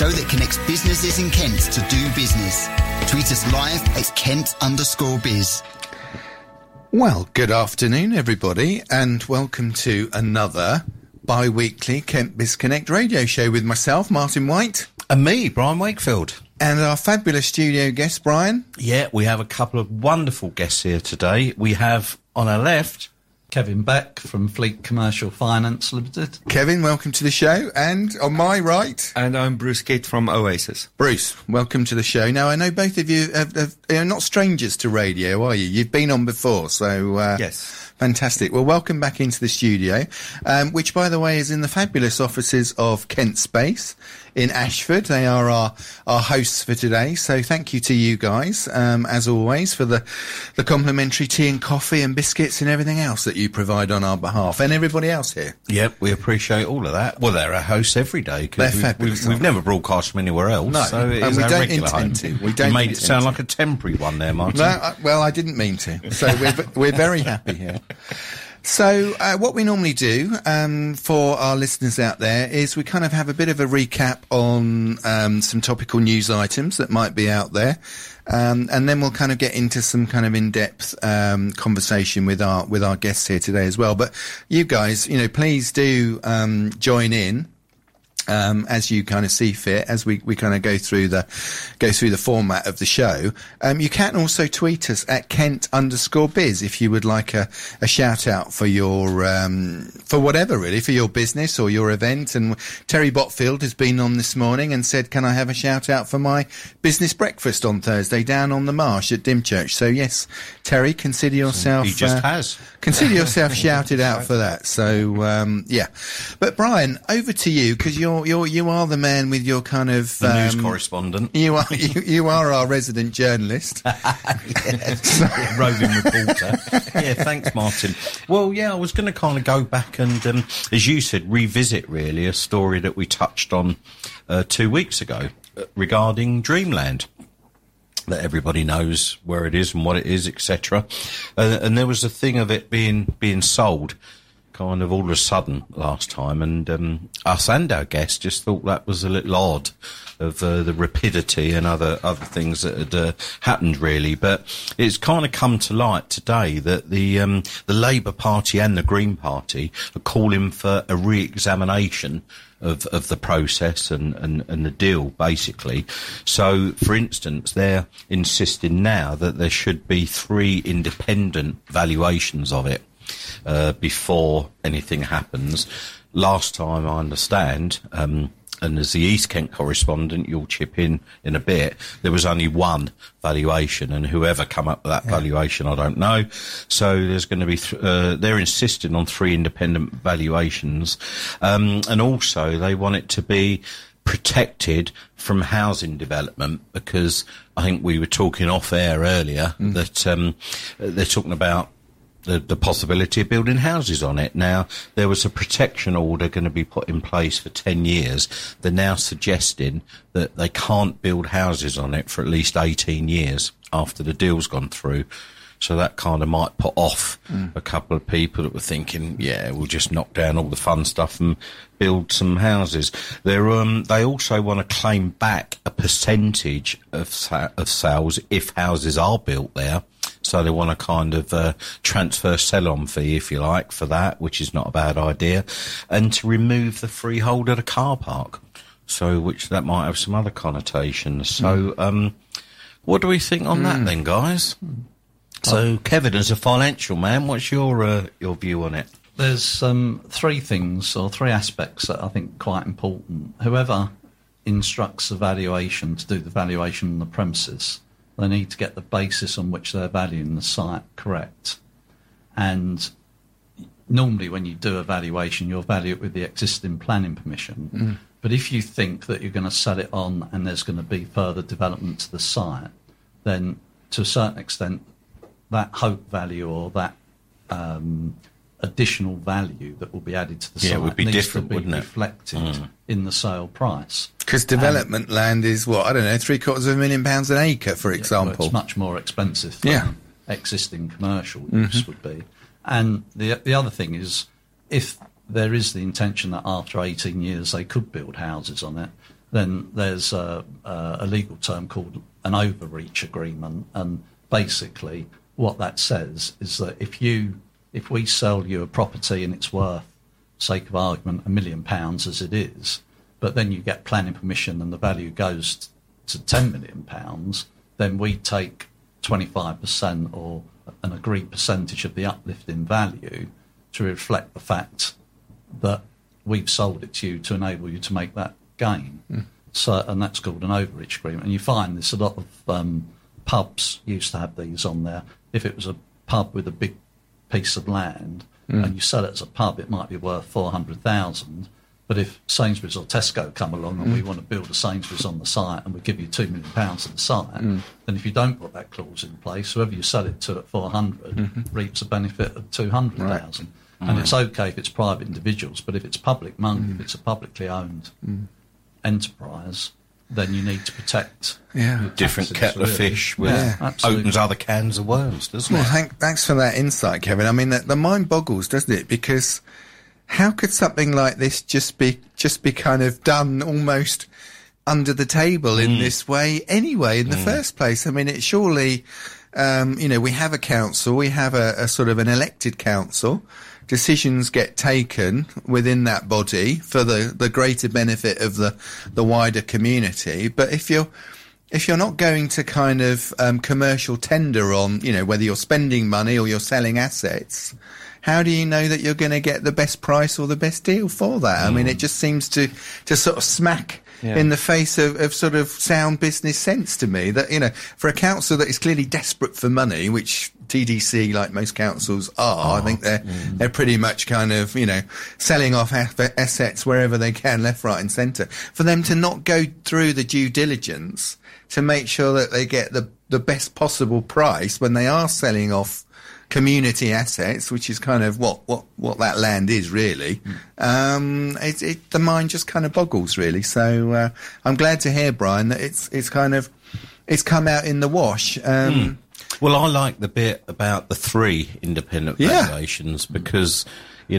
show that connects businesses in Kent to do business. Tweet us live at Kent_biz. Well, good afternoon, everybody, and welcome to another bi-weekly Kent Biz Connect radio show with myself, Martin White. And me, Brian Wakefield. And our fabulous studio guest, Brian. Yeah, we have a couple of wonderful guests here today. We have, on our left, Kevin Beck from Fleet Commercial Finance Limited. Kevin, welcome to the show. And on my right... And I'm Bruce Kidd from Oasis. Bruce, welcome to the show. Now, I know both of you are not strangers to radio, are you? You've been on before, so... Yes. Fantastic. Well, welcome back into the studio, which, by the way, is in the fabulous offices of Kent Space in Ashford. They are our hosts for today, so thank you to you guys, as always, for the complimentary tea and coffee and biscuits and everything else that you provide on our behalf, and everybody else here. Yep, we appreciate all of that. Well, they're our hosts every day. They're fabulous. We've never broadcast from anywhere else. No, so it and is we our don't regular intend home. to. We don't You made it intend sound to. like a temporary one there, Martin. No, well, I didn't mean to. So we're very happy here. So what we normally do for our listeners out there is we kind of have a bit of a recap on some topical news items that might be out there, and then we'll kind of get into some kind of in-depth conversation with our guests here today as well. But you guys, please do join in. As you kind of see fit, as we kind of go through the format of the show. You can also tweet us at Kent_biz if you would like a shout out for your for whatever really, for your business or your event. And Terry Botfield has been on this morning and said, can I have a shout out for my business breakfast on Thursday down on the Marsh at Dymchurch? So yes, Terry, consider yourself He just has. Consider yourself shouted out for that. So yeah. But Brian, over to you, because you are the man with your kind of The news correspondent. You are our resident journalist. Roving reporter. Yeah, thanks, Martin. Well, yeah, I was going to kind of go back and, as you said, revisit really a story that we touched on 2 weeks ago regarding Dreamland. That everybody knows where it is and what it is, etc. And there was a thing of it being sold kind of all of a sudden last time, and us and our guests just thought that was a little odd of the rapidity and other things that had happened really. But it's kind of come to light today that the Labour Party and the Green Party are calling for a re-examination of the process and the deal, basically. So, for instance, they're insisting now that there should be 3 independent valuations of it before anything happens. Last time, I understand, and as the East Kent correspondent, you'll chip in a bit, there was only one valuation, and whoever come up with that valuation, I don't know. So there's going to be, they're insisting on 3 independent valuations, and also they want it to be protected from housing development, because I think we were talking off air earlier that they're talking about the possibility of building houses on it. Now, there was a protection order going to be put in place for 10 years. They're now suggesting that they can't build houses on it for at least 18 years after the deal's gone through. So that kind of might put off a couple of people that were thinking, yeah, we'll just knock down all the fun stuff and build some houses. They also want to claim back a percentage of sales if houses are built there. So they want to kind of transfer sell-on fee, if you like, for that, which is not a bad idea, and to remove the freehold of the car park. So, which that might have some other connotations. So, what do we think on that then, guys? So, Kevin, as a financial man, what's your view on it? There's 3 things or 3 aspects that I think are quite important. Whoever instructs the valuation to do the valuation on the premises, they need to get the basis on which they're valuing the site correct. And normally when you do a valuation, you'll value it with the existing planning permission. But if you think that you're going to sell it on and there's going to be further development to the site, then to a certain extent, that hope value or that additional value that will be added to the site would be needs different, to be wouldn't it? reflected in the sale price. Because development land is what, I don't know, £750,000 an acre, for example. Well, it's much more expensive than existing commercial use would be. And the other thing is, if there is the intention that after 18 years they could build houses on it, then there's a legal term called an overreach agreement, and basically what that says is that if we sell you a property and it's worth, sake of argument, £1 million as it is, but then you get planning permission and the value goes to £10 million, then we take 25% or an agreed percentage of the uplift in value to reflect the fact that we've sold it to you to enable you to make that gain. So, and that's called an overreach agreement. And you find this a lot of pubs used to have these on there. If it was a pub with a big piece of land and you sell it as a pub, it might be worth 400,000. But if Sainsbury's or Tesco come along and we want to build a Sainsbury's on the site and we give you £2 million on the site, then if you don't put that clause in place, whoever you sell it to at 400 reaps a benefit of 200,000. And it's okay if it's private individuals, but if it's public money, if it's a publicly owned enterprise, then you need to protect your Different taxes, kettle of really. fish with Absolutely. opens other cans of worms, doesn't Well, it? thanks for that insight, Kevin. I mean, the mind boggles, doesn't it? Because how could something like this just be kind of done almost under the table in this way anyway, in the first place? I mean, it surely, we have a council, we have a sort of an elected council. Decisions get taken within that body for the greater benefit of the wider community. But if you're not going to kind of commercial tender on, whether you're spending money or you're selling assets, how do you know that you're going to get the best price or the best deal for that? I mean, it just seems to sort of smack in the face of sort of sound business sense to me that, for a council that is clearly desperate for money, which TDC, like most councils are, I think they're pretty much kind of, selling off assets wherever they can, left, right and centre. For them to not go through the due diligence to make sure that they get the best possible price when they are selling off community assets, which is kind of what that land is really. The mind just kind of boggles really. So I'm glad to hear, Brian, that it's come out in the wash. Well, I like the bit about the 3 independent valuations because, they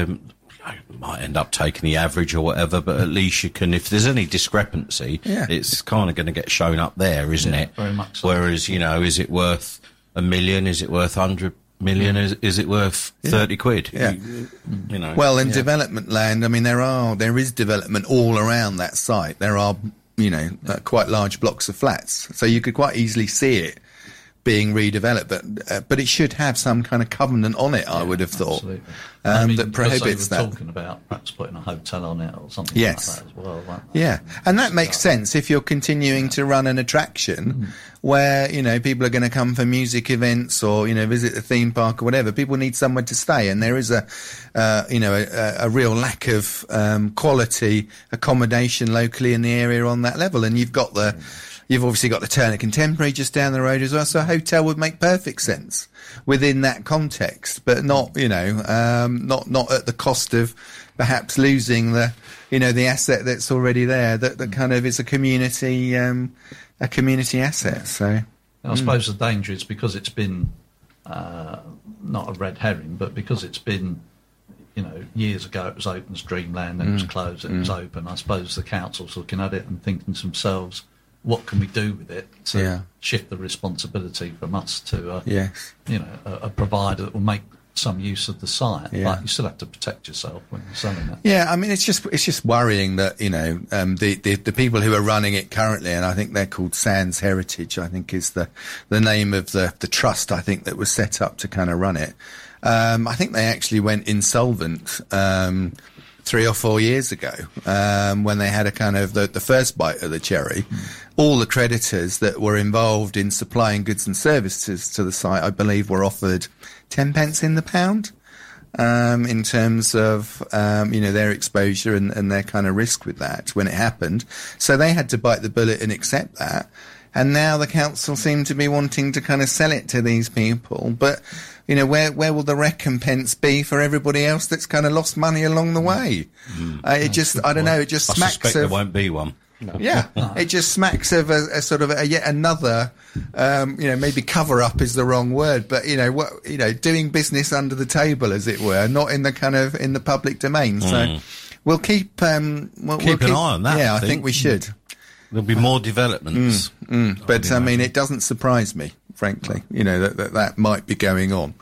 might end up taking the average or whatever, but at least you can, if there's any discrepancy, it's kind of going to get shown up there, isn't it? Very much so. Whereas, is it worth £1 million? Is it worth 100 million? Is it worth 30 quid? Yeah. Well, in development land, I mean, there is development all around that site. There are, quite large blocks of flats. So you could quite easily see it being redeveloped, but it should have some kind of covenant on it, I would have thought, that prohibits that. Talking about perhaps putting a hotel on it or something like that as well. And that makes sense if you're continuing to run an attraction where, people are going to come for music events or, visit the theme park or whatever. People need somewhere to stay, and there is a real lack of quality accommodation locally in the area on that level. And You've obviously got the Turner Contemporary just down the road as well, so a hotel would make perfect sense within that context, but not, not at the cost of perhaps losing the asset that's already there, that kind of is a community asset. So I suppose the danger is because it's been not a red herring, but because it's been, years ago it was open as Dreamland, then it was closed, it was open. I suppose the council's looking at it and thinking to themselves, what can we do with it to shift the responsibility from us to a provider that will make some use of the site, but you still have to protect yourself when you're selling it. Yeah, I mean, it's just worrying that the people who are running it currently, and I think they're called Sands Heritage, I think is the name of the trust, I think, that was set up to kind of run it. I think they actually went insolvent 3 or 4 years ago, when they had a kind of the first bite of the cherry. All the creditors that were involved in supplying goods and services to the site, I believe, were offered 10 pence in the pound, in terms of, their exposure and their kind of risk with that when it happened. So they had to bite the bullet and accept that. And now the council seem to be wanting to kind of sell it to these people. But, where will the recompense be for everybody else that's kind of lost money along the way? I don't know, it just smacks I suspect there won't be one. Yeah, it just smacks of a sort of yet another, maybe cover up is the wrong word, but doing business under the table, as it were, not in the kind of in the public domain. So we'll keep we'll keep an eye on that. Yeah, I think we should. There'll be more developments. But I mean, it doesn't surprise me, frankly. That might be going on.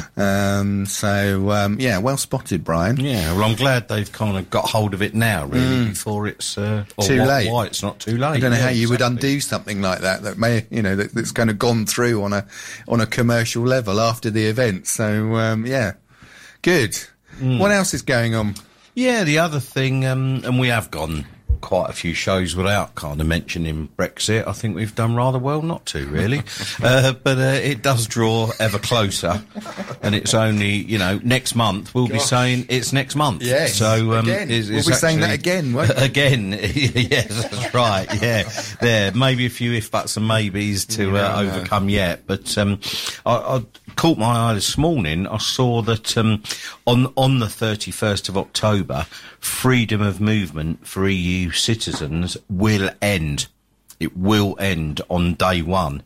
Well spotted, Brian. Yeah, well, I'm glad they've kind of got hold of it now, really, before it's too late. Why it's not too late? I don't know how you would undo something like that may, that's kind of gone through on a commercial level after the event. So good. What else is going on? Yeah, the other thing, and we have gone quite a few shows without kind of mentioning Brexit. I think we've done rather well not to, really. But it does draw ever closer. And it's only, next month we'll be saying it's next month. Yes. So, again. We'll be saying that again, won't we? Again. Yes, that's right. Yeah. There, maybe a few if buts and maybes to overcome yet. But I caught my eye this morning. I saw that on the 31st of October, freedom of movement for EU citizens will end. It will end on day one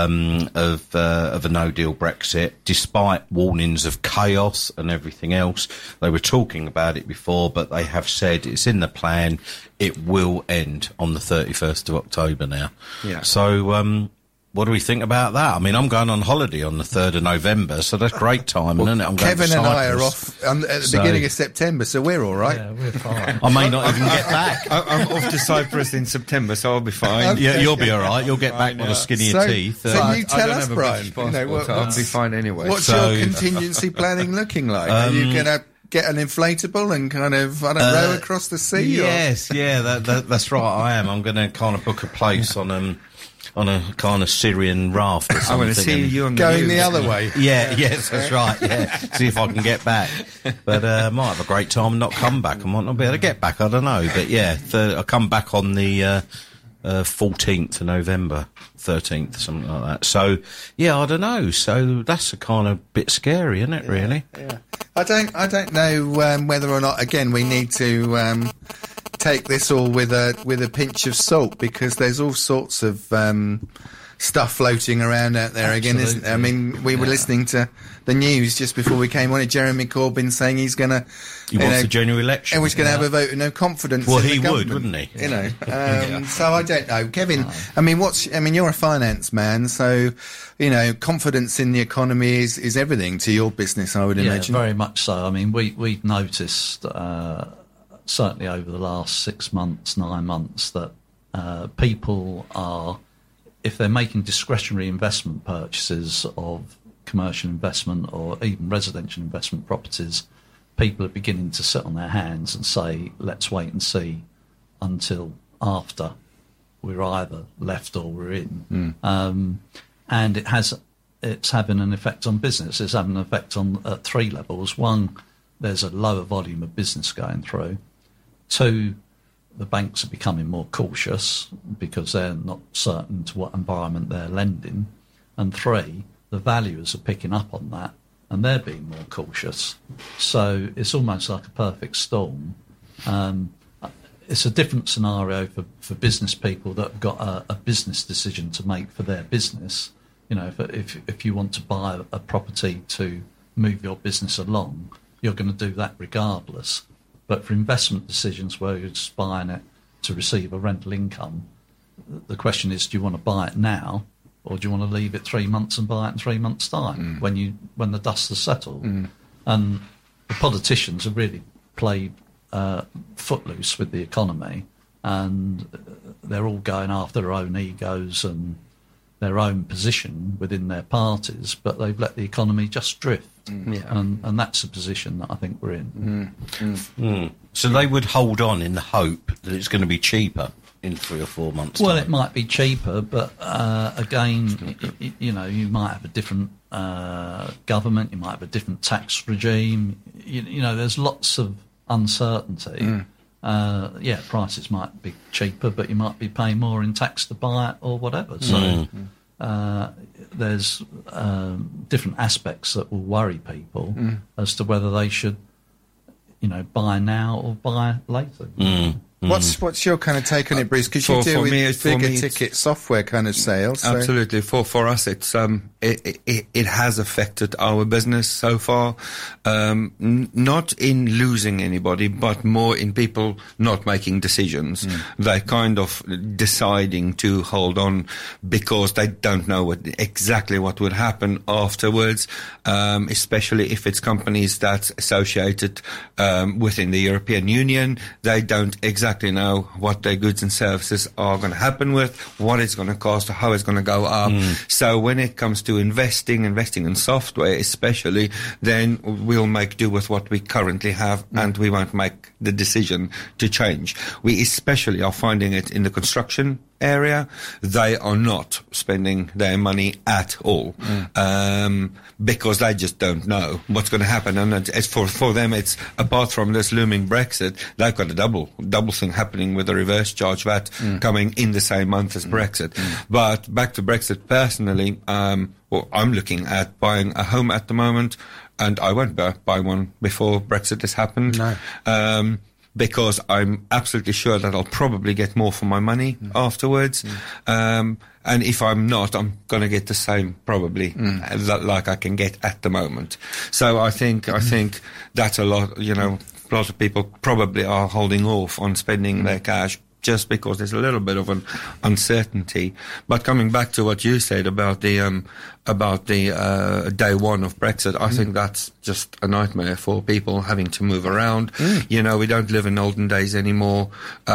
of a no-deal Brexit, despite warnings of chaos and everything else. They were talking about it before, but they have said it's in the plan. It will end on the 31st of October now. Yeah. So what do we think about that? I mean, I'm going on holiday on the 3rd of November, so that's great time, isn't it? I'm going Kevin to and I are Cyprus. off at the beginning of September, so we're all right. Yeah, we're fine. I may not even get back. I'm off to Cyprus in September, so I'll be fine. Okay. Yeah, you'll be all right. You'll get back with a skinnier teeth. So you tell I don't us, have a Brian. British passport, so I'll be fine anyway. What's So- your contingency planning looking like? Are you going to get an inflatable and kind of, row across the sea? Yes, that's right. I am. I'm going to kind of book a place on a kind of Syrian raft or something. I'm going to see you on the Going news. the other way. Yes, that's right. Yeah, see if I can get back. But I might have a great time and not come back. I might not be able to get back. I don't know. But yeah, I'll come back on the 14th of November, 13th, something like that. So yeah, I don't know. So that's a kind of bit scary, isn't it? Really? Yeah. I don't know whether or not. Again, we need to take this all with a pinch of salt, because there's all sorts of stuff floating around out there. Absolutely. Again, isn't there? I mean, we were listening to the news just before we came on. Jeremy Corbyn saying he's going to. He wants a general election. And he's going to have a vote of no confidence. Well, in the he would, government, wouldn't he? So I don't know, Kevin. I mean, you're a finance man, so confidence in the economy is everything to your business, I would imagine. Yeah, very much so. I mean, we've noticed certainly over the last 6 months, 9 months, that people are, if they're making discretionary investment purchases of commercial investment or even residential investment properties, people are beginning to sit on their hands and say, let's wait and see until after we're either left or we're in. And it's having an effect on business. It's having an effect on at 3 levels. 1, there's a lower volume of business going through. 2, the banks are becoming more cautious because they're not certain to what environment they're lending. And 3, the valuers are picking up on that and they're being more cautious. So it's almost like a perfect storm. It's a different scenario for business people that have got a business decision to make for their business. If you want to buy a property to move your business along, you're going to do that regardless. But for investment decisions where you're just buying it to receive a rental income, the question is, do you want to buy it now, or do you want to leave it 3 months and buy it in 3 months' time when the dust has settled? And the politicians have really played footloose with the economy, and they're all going after their own egos and their own position within their parties, but they've let the economy just drift. And that's the position that I think we're in. So they would hold on in the hope that it's going to be cheaper in 3 or 4 months' Well, time. it might be cheaper, but again, you might have a different government, you might have a different tax regime. There's lots of uncertainty. Prices might be cheaper, but you might be paying more in tax to buy it or whatever. So there's different aspects that will worry people as to whether they should, buy now or buy later. What's your kind of take on it, Bruce? Because you deal with bigger ticket software kind of sales. So. Absolutely. For us, it's it has affected our business so far. Not in losing anybody, but more in people not making decisions. They're kind of deciding to hold on because they don't know exactly what would happen afterwards. Especially if it's companies that's associated within the European Union, they don't exactly know what their goods and services are going to happen with, what it's going to cost, how it's going to go up. So when it comes to investing in software especially, then we'll make do with what we currently have and we won't make the decision to change. We especially are finding it in the construction area. They are not spending their money at all because they just don't know what's going to happen. And it's for them, it's apart from this looming Brexit, they've got a double thing happening with the reverse charge VAT coming in the same month as Brexit. But back to Brexit personally, well, I'm looking at buying a home at the moment, and I won't buy one before Brexit has happened. No. Because I'm absolutely sure that I'll probably get more for my money afterwards. And if I'm not, I'm going to get the same probably like I can get at the moment. So I think that's a lot, a lot of people probably are holding off on spending their cash just because there's a little bit of an uncertainty. But coming back to what you said about the day one of Brexit, I think that's just a nightmare for people having to move around. We don't live in olden days anymore.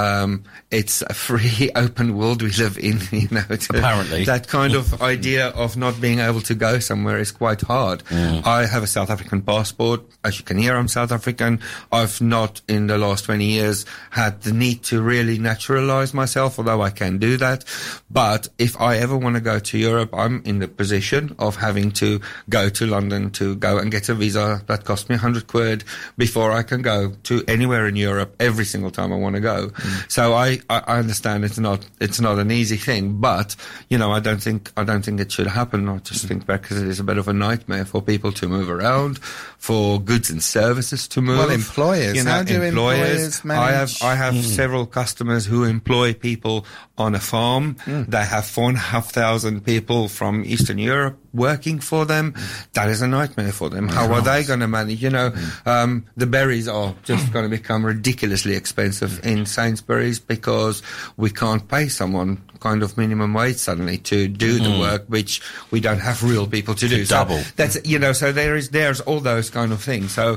It's a free, open world we live in. Apparently, that kind of idea of not being able to go somewhere is quite hard. I have a South African passport. As you can hear, I'm South African. I've not, in the last 20 years, had the need to really naturalize myself, although I can do that. But if I ever want to go to Europe, I'm in the position of having to go to London to go and get a visa that cost me 100 quid before I can go to anywhere in Europe every single time I want to go. So I understand it's not an easy thing, but I don't think it should happen. I just think Brexit is a bit of a nightmare for people to move around, for goods and services to move. Well, employers, how do employers manage? I have several customers who employ people on a farm. They have 4,500 people from Eastern Europe working for them. That is a nightmare for them. How are they going to manage? The berries are just going to become ridiculously expensive in Sainsbury's because we can't pay someone kind of minimum wage suddenly to do the work which we don't have real people to do. Double. So that's so there's all those kind of things. So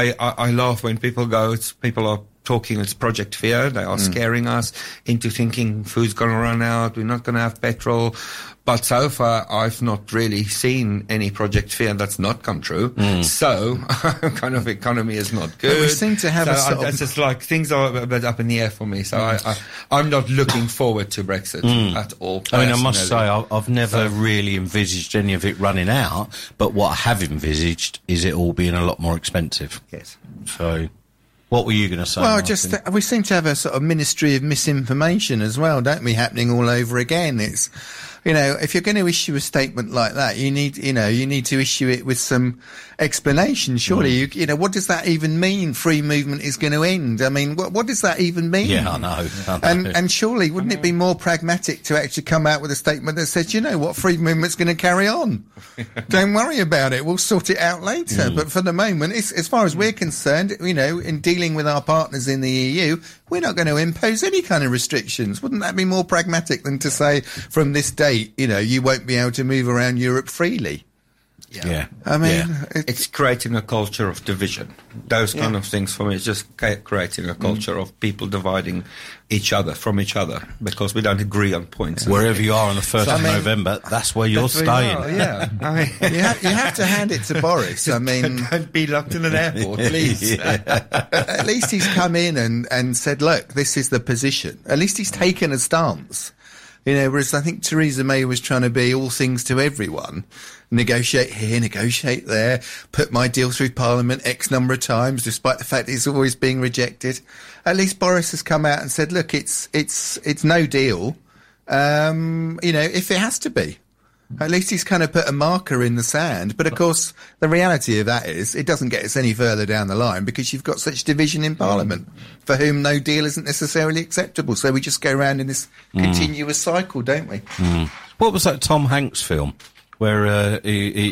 I laugh when people are talking, it's Project Fear. They are scaring us into thinking food's going to run out, we're not going to have petrol. But so far, I've not really seen any Project Fear that's not come true. So, kind of economy is not good. But we seem to have it's just like things are a bit up in the air for me. So I'm not looking forward to Brexit at all. I mean, I must say, I've never really envisaged any of it running out. But what I have envisaged is it all being a lot more expensive. Yes. So, what were you going to say? Well, Martin? we seem to have a sort of ministry of misinformation as well, don't we? Happening all over again. It's, if you're going to issue a statement like that, you need to issue it with some explanation. Surely, what does that even mean? Free movement is going to end. I mean, what does that even mean? Yeah, I know. And surely, wouldn't it be more pragmatic to actually come out with a statement that says, free movement's going to carry on? Don't worry about it. We'll sort it out later. But for the moment, as far as we're concerned, in dealing with our partners in the EU, we're not going to impose any kind of restrictions. Wouldn't that be more pragmatic than to say, from this date, you won't be able to move around Europe freely? Yeah. I mean, it's creating a culture of division. Those kind of things for me is just creating a culture of people dividing from each other because we don't agree on points. Wherever you are on the 1st of November, that's where you're staying. You have to hand it to Boris. Don't be locked in an airport, please. At least he's come in and said, look, this is the position. At least he's taken a stance. Whereas I think Theresa May was trying to be all things to everyone. Negotiate here, negotiate there, put my deal through Parliament X number of times, despite the fact it's always being rejected. At least Boris has come out and said, look, it's no deal, if it has to be. At least he's kind of put a marker in the sand. But of course, the reality of that is it doesn't get us any further down the line because you've got such division in Parliament for whom no deal isn't necessarily acceptable. So we just go around in this continuous cycle, don't we? What was that Tom Hanks film where he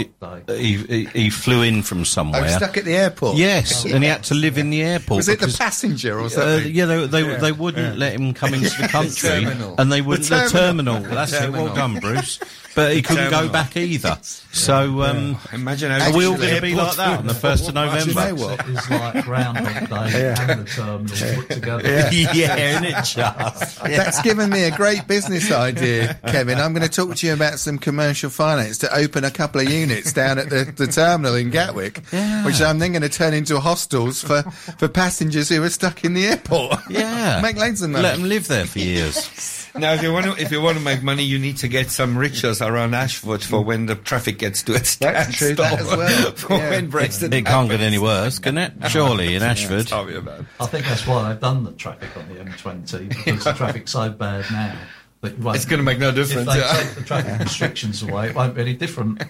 flew in from somewhere? Oh, stuck at the airport? Yes, and he had to live in the airport. Was it the passenger or something? They wouldn't let him come into the country, and they wouldn't the terminal. That's it. Well done, Bruce. But he couldn't go back either. So imagine are we all going to be like that on the 1st of November? You know what? It's like Groundhog Day and the terminal put together. Isn't it just? That's given me a great business idea, Kevin. I'm going to talk to you about some commercial finance to open a couple of units down at the terminal in Gatwick, which I'm then going to turn into hostels for passengers who are stuck in the airport. Yeah. Make loads of money. Let them live there for years. Now, if you want to make money, you need to get some rickshaws around Ashford for when the traffic gets to a standstill. That's true, that as well. For when Brexit It can't get any worse, can it? Surely in Ashford. Sorry about it. I think that's why they've done the traffic on the M20, because the traffic's so bad now. That you won't- It's going to make no if difference. they take the traffic restrictions away, it won't be any different.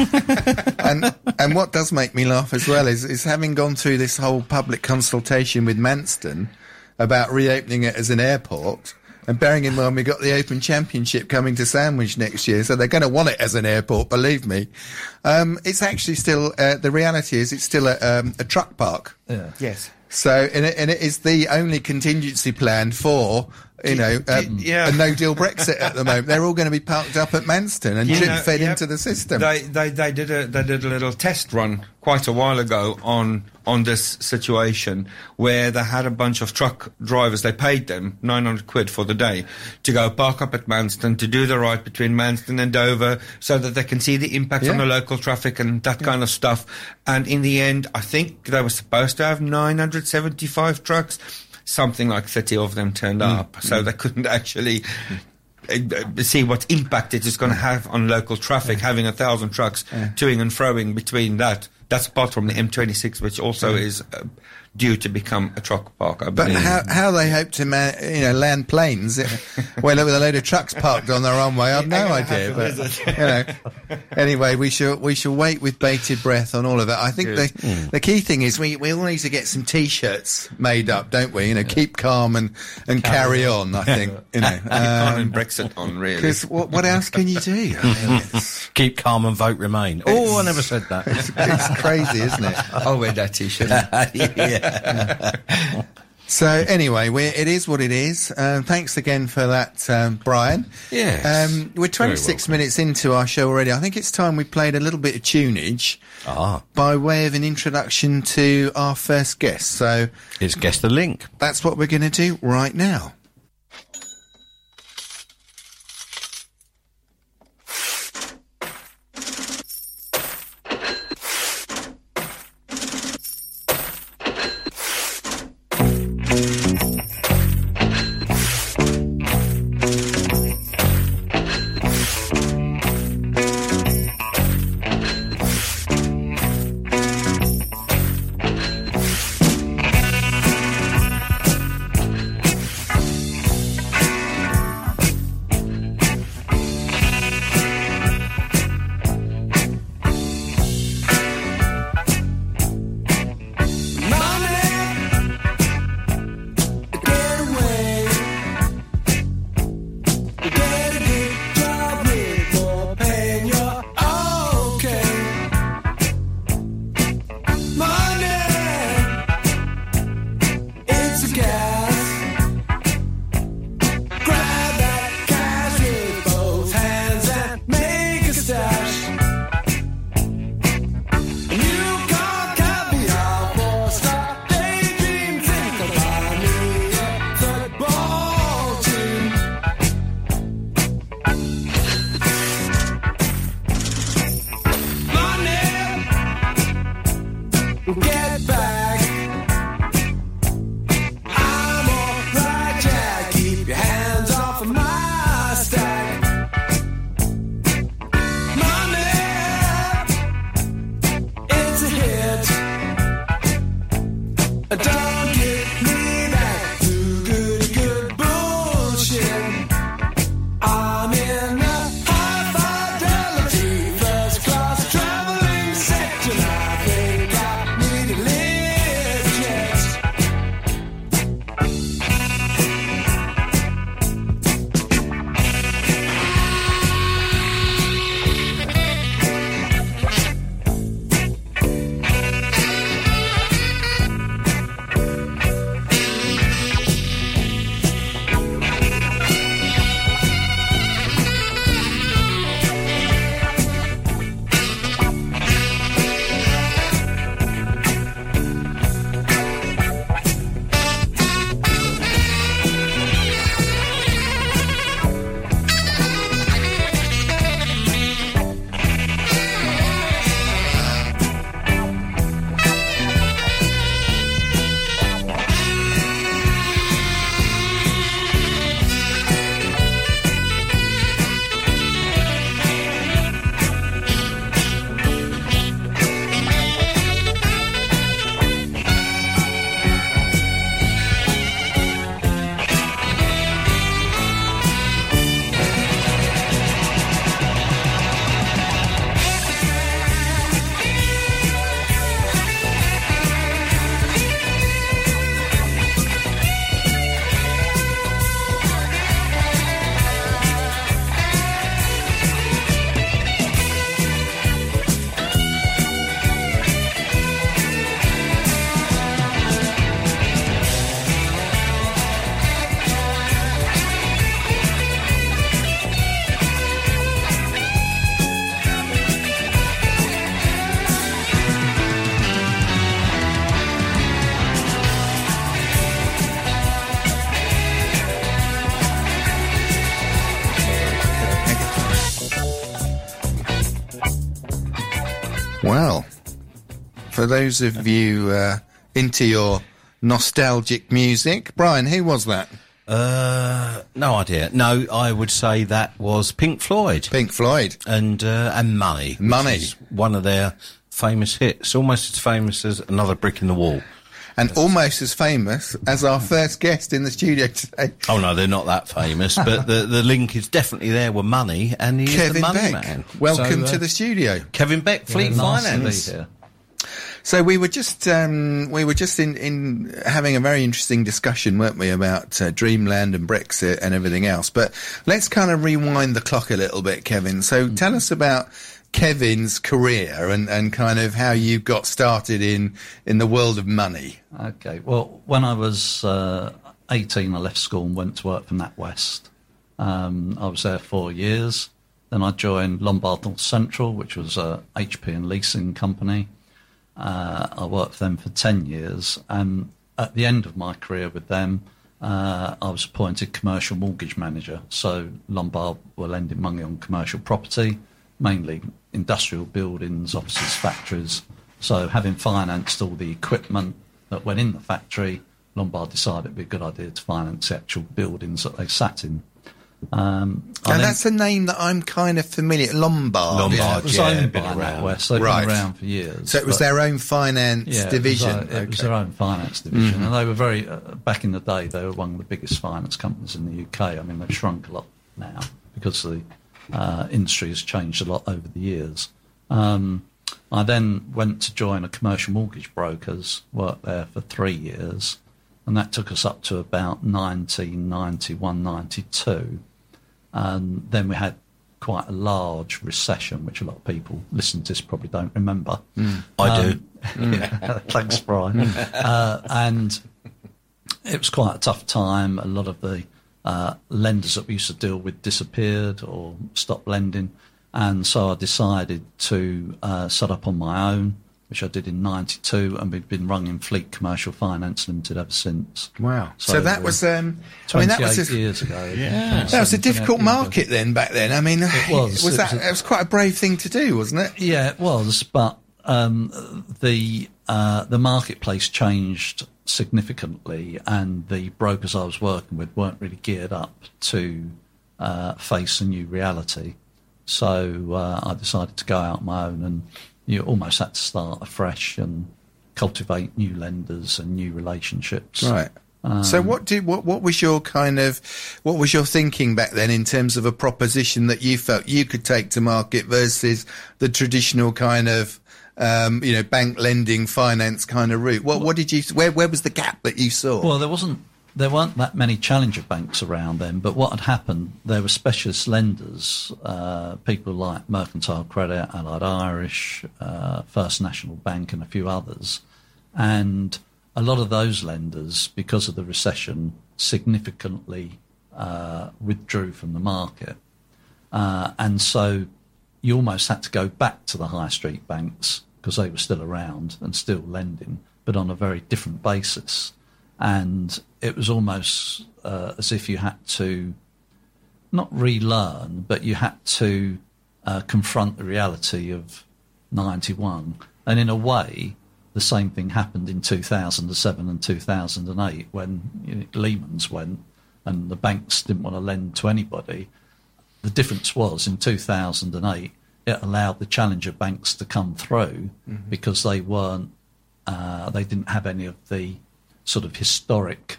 And what does make me laugh as well is having gone through this whole public consultation with Manston about reopening it as an airport. And bearing in mind we've got the Open Championship coming to Sandwich next year, so they're going to want it as an airport, believe me. It's actually still, the reality is it's still a truck park. Yeah. Yes. So, and it is the only contingency plan for, a no-deal Brexit at the moment. They're all going to be parked up at Manston and drip-fed into the system. They did a little test run quite a while ago on this situation where they had a bunch of truck drivers. They paid them 900 quid for the day to go park up at Manston to do the ride between Manston and Dover so that they can see the impact on the local traffic and that kind of stuff. And in the end, I think they were supposed to have 975 trucks. Something like 30 of them turned up, so they couldn't actually see what impact it is going to have on local traffic, having 1,000 trucks toing and froing between that. That's apart from the M26, which also is due to become a truck park. But how they hope to land planes with a load of trucks parked on the runway, I've no idea. But anyway, we shall wait with bated breath on all of that. I think the key thing is we all need to get some T-shirts made up, don't we? Keep calm and carry on. I think and Brexit on really. Because what else can you do? Keep calm and vote Remain. Oh, I never said that. It's crazy, isn't it? I'll wear that T-shirt. Yeah. So anyway, it is what it is. Thanks again for that, Brian. Yes. We're 26 minutes into our show already. I think it's time we played a little bit of tunage by way of an introduction to our first guest. So it's Guess the Link. That's what we're going to do right now. Well, for those of you into your nostalgic music, Brian, who was that? No idea. No, I would say that was Pink Floyd. Pink Floyd. And Money. Money. Which is one of their famous hits, almost as famous as Another Brick in the Wall. And almost as famous as our first guest in the studio today. Oh, no, they're not that famous, but the link is definitely there with Money, and he's Kevin the Money Beck. Man. Welcome So, to the studio. Kevin Beck, Fleet Nice to be Finance. here. So we were just in having a very interesting discussion, weren't we, about Dreamland and Brexit and everything else. But let's kind of rewind the clock a little bit, Kevin. So tell us about Kevin's career and kind of how you got started in the world of money. Okay. Well, when I was 18, I left school and went to work for NatWest. I was there 4 years. Then I joined Lombard North Central, which was a HP and leasing company. I worked for them for 10 years. And at the end of my career with them, I was appointed commercial mortgage manager. So Lombard were lending money on commercial property, mainly industrial buildings, offices, factories. So having financed all the equipment that went in the factory, Lombard decided it'd be a good idea to finance the actual buildings that they sat in. And that's a name that I'm kind of familiar. Lombard. Lombard. It was Yeah, owned by been around. NatWest. They've Right. been around for years. So it was but- their own finance division. It was their own finance division, and they were very. Back in the day, they were one of the biggest finance companies in the UK. I mean, they've shrunk a lot now because the industry has changed a lot over the years. I then went to join a commercial mortgage brokers, worked there for 3 years, and that took us up to about 1991, 92. And then we had quite a large recession, which a lot of people listening to this probably don't remember. I do. Yeah, thanks, Brian. And it was quite a tough time. A lot of the lenders that we used to deal with disappeared or stopped lending. And so I decided to set up on my own, which I did in 92, and we've been running Fleet Commercial Finance Limited ever since. Wow. So that was, I mean, that was 28 years ago. Yeah. that was a difficult market then, back then. I mean, It was. It was quite a brave thing to do, wasn't it? Yeah, it was, but the marketplace changed significantly, and the brokers I was working with weren't really geared up to face a new reality. So I decided to go out on my own, and you almost had to start afresh and cultivate new lenders and new relationships. Right. So what was your thinking back then in terms of a proposition that you felt you could take to market versus the traditional kind of bank lending finance kind of route? What did you where was the gap that you saw? Well, there weren't that many challenger banks around then, but what had happened, there were specialist lenders, people like Mercantile Credit, Allied Irish, First National Bank and a few others. And a lot of those lenders, because of the recession, significantly withdrew from the market. And so you almost had to go back to the high street banks because they were still around and still lending, but on a very different basis. And it was almost as if you had to not relearn, but you had to confront the reality of 91. And in a way, the same thing happened in 2007 and 2008 when Lehman's went and the banks didn't want to lend to anybody. The difference was in 2008, it allowed the challenger banks to come through because they weren't, they didn't have any of the sort of historic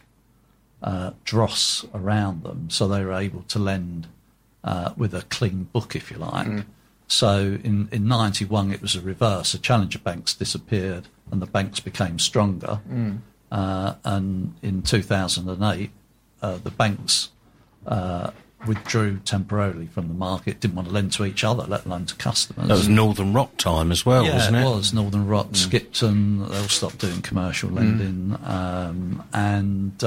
dross around them, so they were able to lend with a clean book, if you like. So in 91, it was a reverse. The challenger banks disappeared and the banks became stronger. And in 2008, the banks withdrew temporarily from the market, didn't want to lend to each other, let alone to customers. That was Northern Rock time as well, wasn't it? Yeah, it was. Northern Rock, Skipton, they all stopped doing commercial lending. And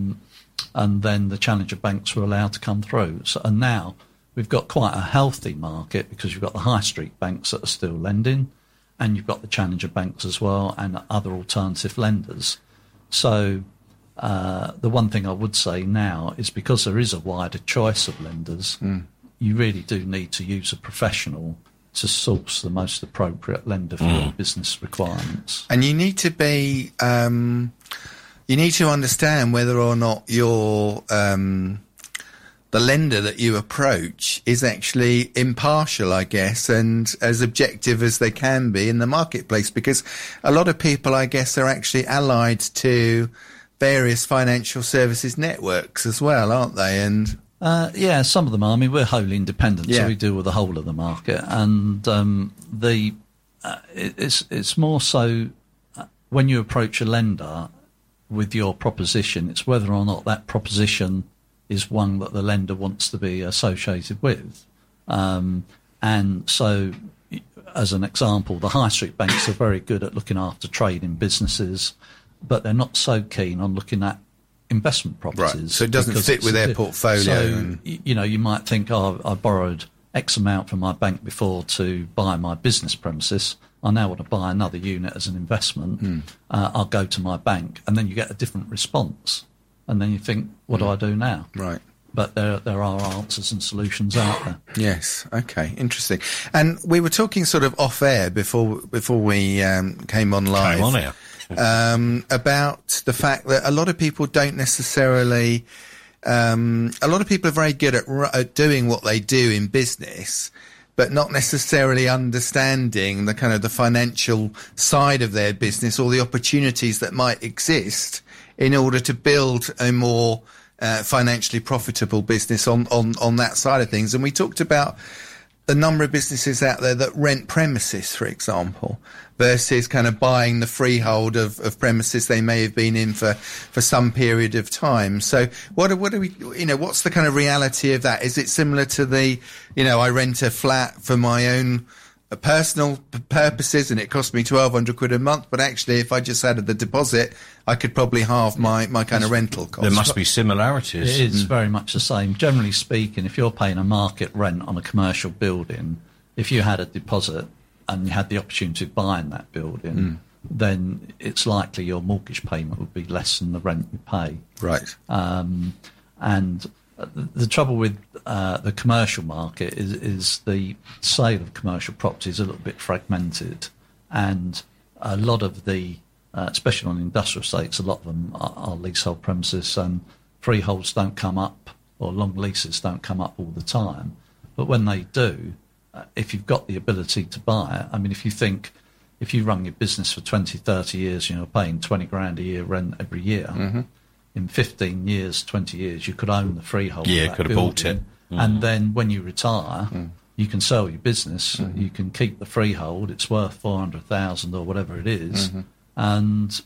then the challenger banks were allowed to come through. So, and now we've got quite a healthy market because you've got the high street banks that are still lending, and you've got the challenger banks as well and other alternative lenders. So the one thing I would say now is because there is a wider choice of lenders, you really do need to use a professional to source the most appropriate lender for your business requirements. And you need to be, you need to understand whether or not your the lender that you approach is actually impartial, I guess, and as objective as they can be in the marketplace, because a lot of people, I guess, are actually allied to various financial services networks as well, aren't they? And yeah, some of them are. I mean, we're wholly independent, so we deal with the whole of the market, and it's more so when you approach a lender with your proposition, it's whether or not that proposition is one that the lender wants to be associated with. And so, as an example, the high street banks are very good at looking after trading businesses, but they're not so keen on looking at investment properties. Right. So it doesn't fit with their portfolio. So, you know, you might think, oh, I borrowed X amount from my bank before to buy my business premises. I now want to buy another unit as an investment. I'll go to my bank, and then you get a different response. And then you think, what do I do now? Right. But there are answers and solutions out there. Yes. Okay. Interesting. And we were talking sort of off air before we came on live. Came on air. About the fact that a lot of people don't necessarily. A lot of people are very good at doing what they do in business, but not necessarily understanding the kind of the financial side of their business or the opportunities that might exist in order to build a more financially profitable business on that side of things. And we talked about the number of businesses out there that rent premises, for example, versus kind of buying the freehold of premises they may have been in for some period of time. So what do we, you know, what's the kind of reality of that? Is it similar to the, you know, I rent a flat for my own personal purposes and it cost me 1,200 quid a month, but actually if I just added the deposit, I could probably halve my kind of rental cost. There must be similarities. It is very much the same. Generally speaking, if you're paying a market rent on a commercial building, if you had a deposit and you had the opportunity of buying that building, then it's likely your mortgage payment would be less than the rent you pay. Right. And the trouble with the commercial market is the sale of commercial property is a little bit fragmented, and a lot of the, especially on industrial estates, a lot of them are leasehold premises, and freeholds don't come up, or long leases don't come up all the time. But when they do, if you've got the ability to buy it, I mean, if you run your business for 20, 30 years, you're paying 20 grand a year rent every year. In 15 years, 20 years, you could own the freehold. Yeah, could have bought it. And then when you retire, you can sell your business. You can keep the freehold. It's worth 400,000 or whatever it is, and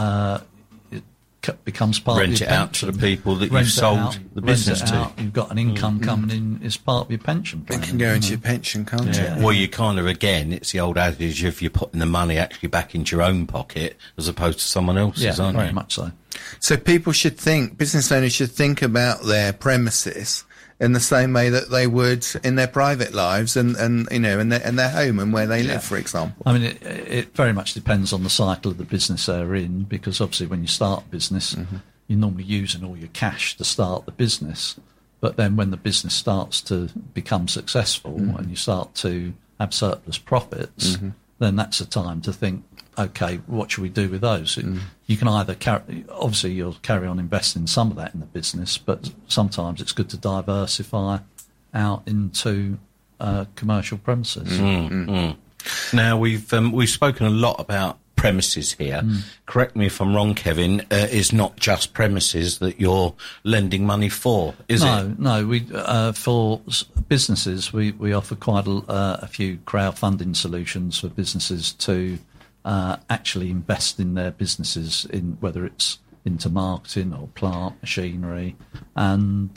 it becomes part Rent of your it out to the people that you've sold the business to. You've got an income coming in as part of your pension plan. It can go into your pension, can't it? Well, you kind of, again, it's the old adage of you're putting the money actually back into your own pocket as opposed to someone else's, aren't you? Very much so. So people should think, business owners should think about their premises in the same way that they would in their private lives and you know, in their home and where they live, for example. I mean, it very much depends on the cycle of the business they're in, because obviously when you start a business, you're normally using all your cash to start the business. But then when the business starts to become successful and you start to have surplus profits, then that's a time to think, okay, what should we do with those? You can either obviously you'll carry on investing some of that in the business, but sometimes it's good to diversify out into commercial premises. Now we've spoken a lot about premises here. Correct me if I'm wrong, Kevin. It's not just premises that you're lending money for, is it? No. We for businesses we offer quite a few crowdfunding solutions for businesses to actually invest in their businesses, in whether it's into marketing or plant machinery, and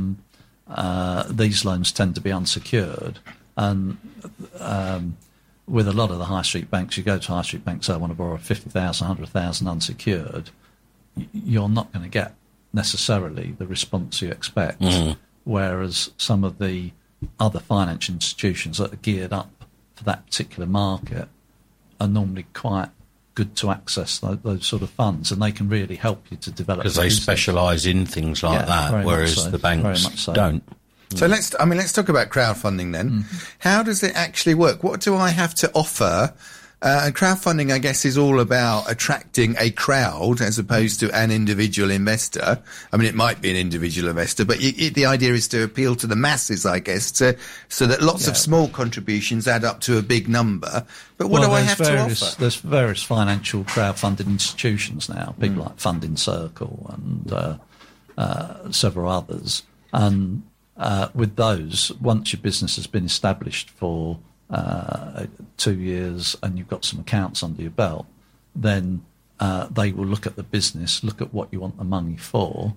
these loans tend to be unsecured. And with a lot of the high street banks, you go to high street banks, say, I want to borrow 50,000, 100,000 unsecured, you're not going to get necessarily the response you expect. Whereas some of the other financial institutions that are geared up for that particular market are normally quite good to access those sort of funds, and they can really help you to develop. Because they specialise in things like that, whereas the banks don't. So let's talk about crowdfunding then. How does it actually work? What do I have to offer? And crowdfunding, I guess, is all about attracting a crowd as opposed to an individual investor. I mean, it might be an individual investor, but the idea is to appeal to the masses, I guess, so that lots of small contributions add up to a big number. But what do I have to offer? There's various financial crowdfunding institutions now, people like Funding Circle and several others. And with those, once your business has been established for 2 years and you've got some accounts under your belt, then they will look at the business, look at what you want the money for,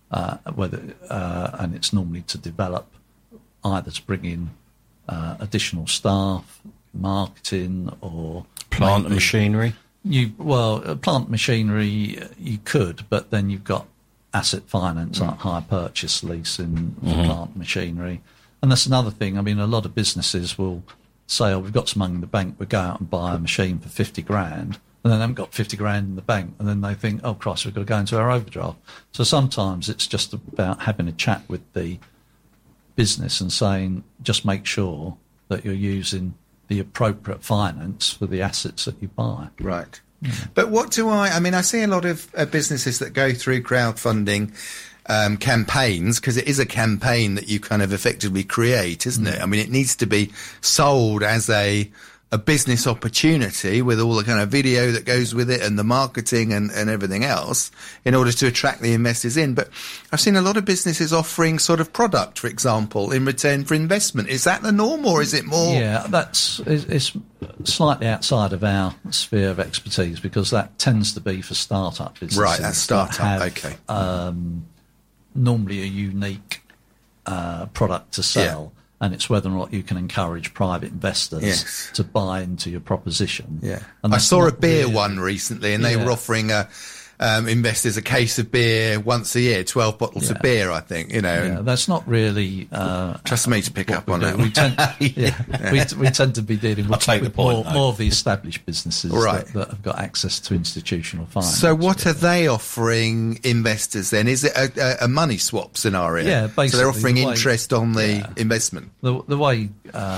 and it's normally to develop, either to bring in additional staff, marketing, or plant and machinery. Plant machinery you could, but then you've got asset finance like hire purchase leasing for plant machinery. And that's another thing. I mean, a lot of businesses will say, we've got some money in the bank, we'll go out and buy a machine for 50 grand, and then they haven't got 50 grand in the bank, and then they think, oh, Christ, we've got to go into our overdraft. So sometimes it's just about having a chat with the business and saying, just make sure that you're using the appropriate finance for the assets that you buy. Right. But what do I mean, I see a lot of businesses that go through crowdfunding campaigns, because it is a campaign that you kind of effectively create, isn't it? I mean, it needs to be sold as a business opportunity with all the kind of video that goes with it and the marketing and everything else in order to attract the investors in. But I've seen a lot of businesses offering sort of product, for example, in return for investment. Is that the norm, or is it more? Yeah, it's slightly outside of our sphere of expertise, because that tends to be for startup businesses. Right, that's startup, okay. Normally a unique product to sell, and it's whether or not you can encourage private investors to buy into your proposition. Yeah, and I saw a beer one recently, and they were offering investors a case of beer once a year, 12 bottles of beer, I think. That's not really. Trust me to pick up on that. We tend to be dealing with, more of the established businesses that have got access to institutional finance. So what are they offering investors then? Is it a money swap scenario? Yeah, basically. So they're offering interest on the investment? The way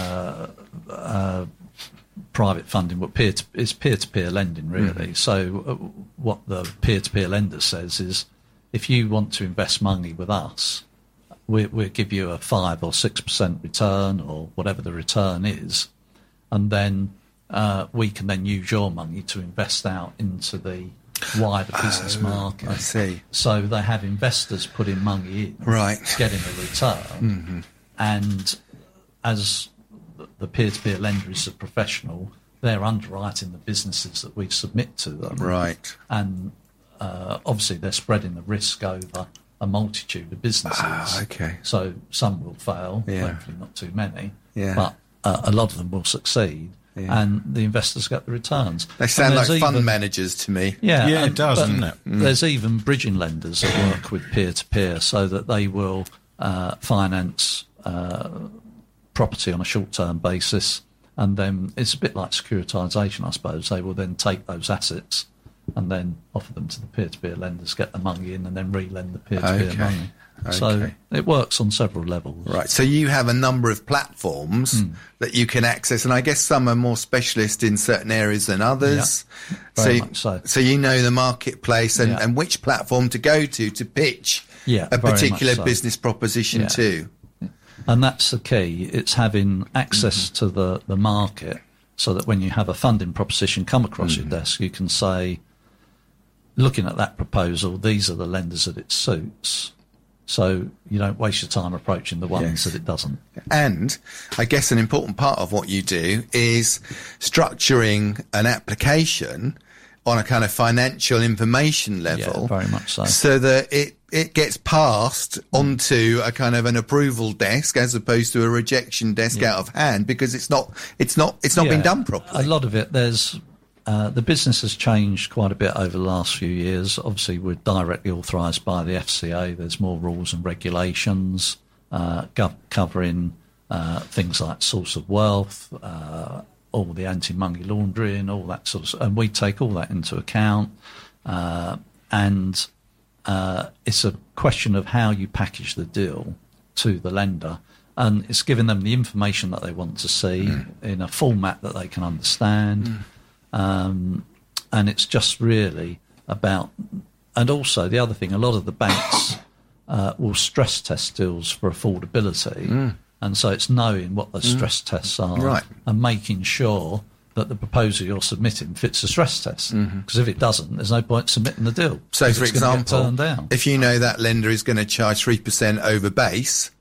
private funding is peer-to-peer lending, really. So what the peer-to-peer lender says is, if you want to invest money with us, we'll give you a 5 or 6% return, or whatever the return is, and then we can then use your money to invest out into the wider business market. I see. So they have investors putting money in, getting a return, and as the peer-to-peer lender is a professional, they're underwriting the businesses that we submit to them. Right. And obviously they're spreading the risk over a multitude of businesses. Okay. So some will fail, hopefully not too many, but a lot of them will succeed, and the investors get the returns. They sound like fund managers to me. Yeah, it does, doesn't it? There's even bridging lenders that work with peer-to-peer, so that they will finance property on a short-term basis, and then it's a bit like securitisation, I suppose. They will then take those assets and then offer them to the peer-to-peer lenders, get the money in, and then re-lend the peer-to-peer money. So it works on several levels. Right. So you have a number of platforms that you can access, and I guess some are more specialist in certain areas than others. Yeah, very much so. So you know the marketplace and which platform to go to pitch a particular business proposition to. And that's the key. It's having access to the market, so that when you have a funding proposition come across your desk, you can say, looking at that proposal, these are the lenders that it suits. So you don't waste your time approaching the ones that it doesn't. And I guess an important part of what you do is structuring an application on a kind of financial information level. Yeah, very much so. So that it gets passed onto a kind of an approval desk as opposed to a rejection desk out of hand, because it's not been done properly. A lot of it, there's the business has changed quite a bit over the last few years. Obviously, we're directly authorised by the FCA. There's more rules and regulations covering things like source of wealth, all the anti-money laundering, all that sort of stuff. And we take all that into account. And it's a question of how you package the deal to the lender, and it's giving them the information that they want to see in a format that they can understand. And it's just really about, and also the other thing, a lot of the banks will stress test deals for affordability. And so it's knowing what the stress tests are and making sure that the proposal you're submitting fits the stress test. Because if it doesn't, there's no point submitting the deal. So, for example, turned down. if you know that lender is going to charge 3% over base,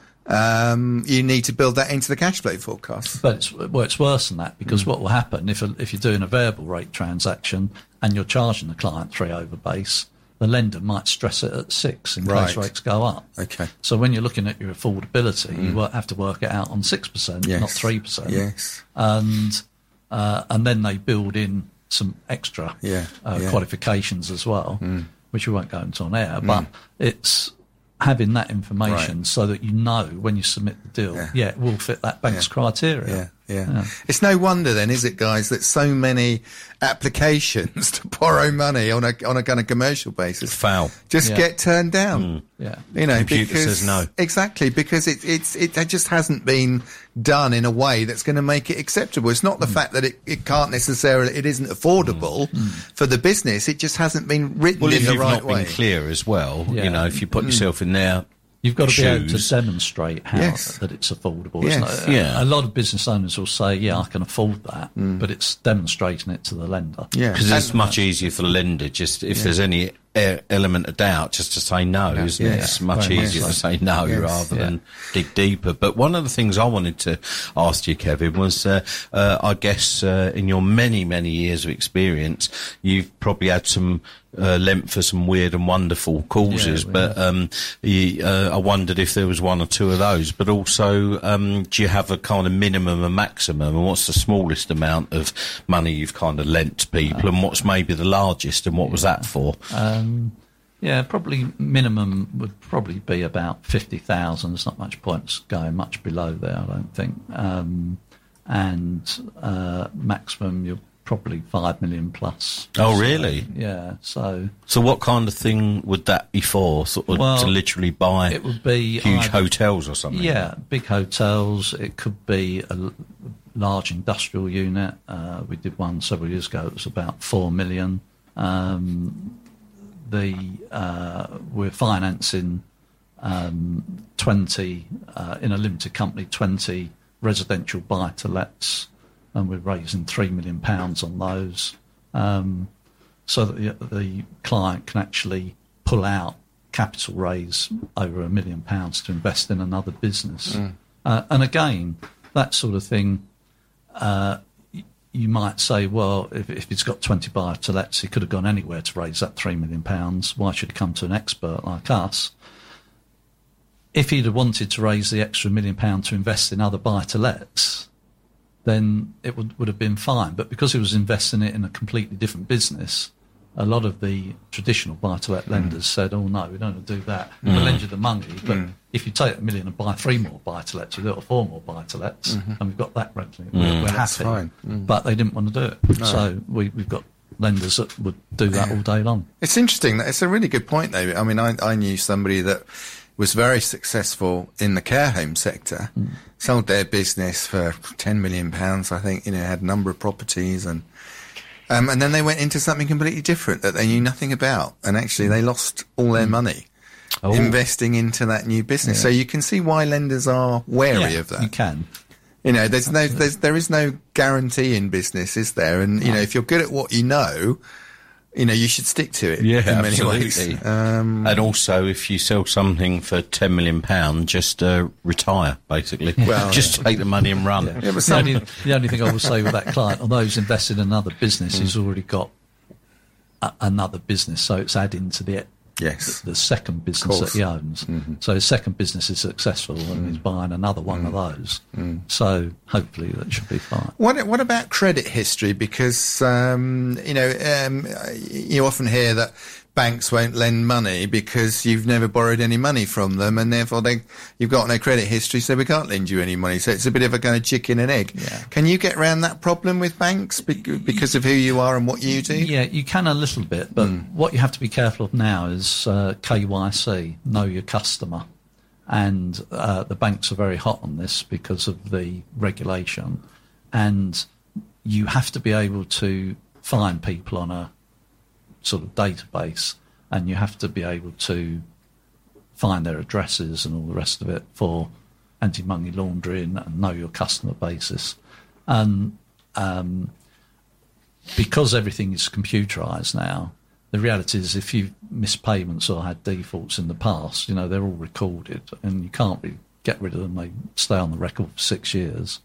you need to build that into the cash flow forecast. But it's worse than that, because what will happen if you're doing a variable rate transaction and you're charging the client 3 over base, the lender might stress it at 6 in case rates go up. Okay. So when you're looking at your affordability, you have to work it out on 6%, not 3%. Yes. And then they build in some extra qualifications as well, which we won't go into on air. But it's having that information so that you know when you submit the deal, it will fit that bank's criteria. Yeah. It's no wonder then, is it, guys, that so many applications to borrow money on a kind of commercial basis just get turned down. You know, Computer because says no. Exactly, because it just hasn't been done in a way that's going to make it acceptable. It's not the fact that it can't necessarily, it isn't affordable for the business. It just hasn't been written in the right way. Well, if you've not been clear as well, you know, if you put yourself in there. You've got to be able to demonstrate how that it's affordable. Yes. A lot of business owners will say, I can afford that, but it's demonstrating it to the lender. Because it's much easier for the lender, just if there's any element of doubt, just to say no, isn't it? It's much easier to say no rather than dig deeper. But one of the things I wanted to ask you, Kevin, was I guess in your many, many years of experience, you've probably had some lent for some weird and wonderful causes, but I wondered if there was one or two of those. But also, do you have a kind of minimum and maximum, and what's the smallest amount of money you've kind of lent to people, and what's maybe the largest, and what was that for? Probably minimum would probably be about 50,000. There's not much point going much below there, I don't think. And maximum, you're probably 5 million plus. Oh, really? Yeah. So what kind of thing would that be for? Sort of to literally buy it would be huge hotels or something? Yeah, big hotels. It could be a large industrial unit. We did one several years ago. It was about 4 million. We're financing 20 in a limited company, 20 residential buy-to-lets, and we're raising £3 million on those, so that the client can actually pull out capital raise over £1 million to invest in another business. And again, that sort of thing, you might say, well, if he's got 20 buy-to-lets, he could have gone anywhere to raise that £3 million. Why should he come to an expert like us? If he'd have wanted to raise the extra £1 million to invest in other buy-to-lets, then it would have been fine. But because he was investing it in a completely different business, a lot of the traditional buy-to-let lenders said, oh, no, we don't want to do that. We'll lend you the money, but if you take $1 million and buy 3 more buy-to-lets, you've got 4 more buy-to-lets, and we've got that renting. We're happy. Fine. But they didn't want to do it. No. So we've got lenders that would do that all day long. It's interesting. It's a really good point, though. I mean, I knew somebody that was very successful in the care home sector, sold their business for £10 million, I think, had a number of properties, and then they went into something completely different that they knew nothing about, and actually they lost all their money investing into that new business. So you can see why lenders are wary of that. You can. There is no guarantee in business, is there? And, if you're good at what you know, you should stick to it in many ways. And also, if you sell something for £10 million, just retire, basically. Well, just take the money and run. Yeah, the only thing I will say with that client, although he's invested in another business, he's already got another business, so it's adding to the second business that he owns. So his second business is successful, and he's buying another one of those. So hopefully that should be fine. What about credit history? Because you often hear that banks won't lend money because you've never borrowed any money from them, and therefore you've got no credit history, so we can't lend you any money. So it's a bit of a kind of chicken and egg. Yeah. Can you get around that problem with banks because of who you are and what you do? Yeah, you can a little bit, but what you have to be careful of now is KYC, know your customer. and the banks are very hot on this because of the regulation, and you have to be able to find people on a sort of database, and you have to be able to find their addresses and all the rest of it for anti-money laundering and know your customer basis. And because everything is computerised now, the reality is if you've missed payments or had defaults in the past, they're all recorded and you can't really get rid of them. They stay on the record for 6 years.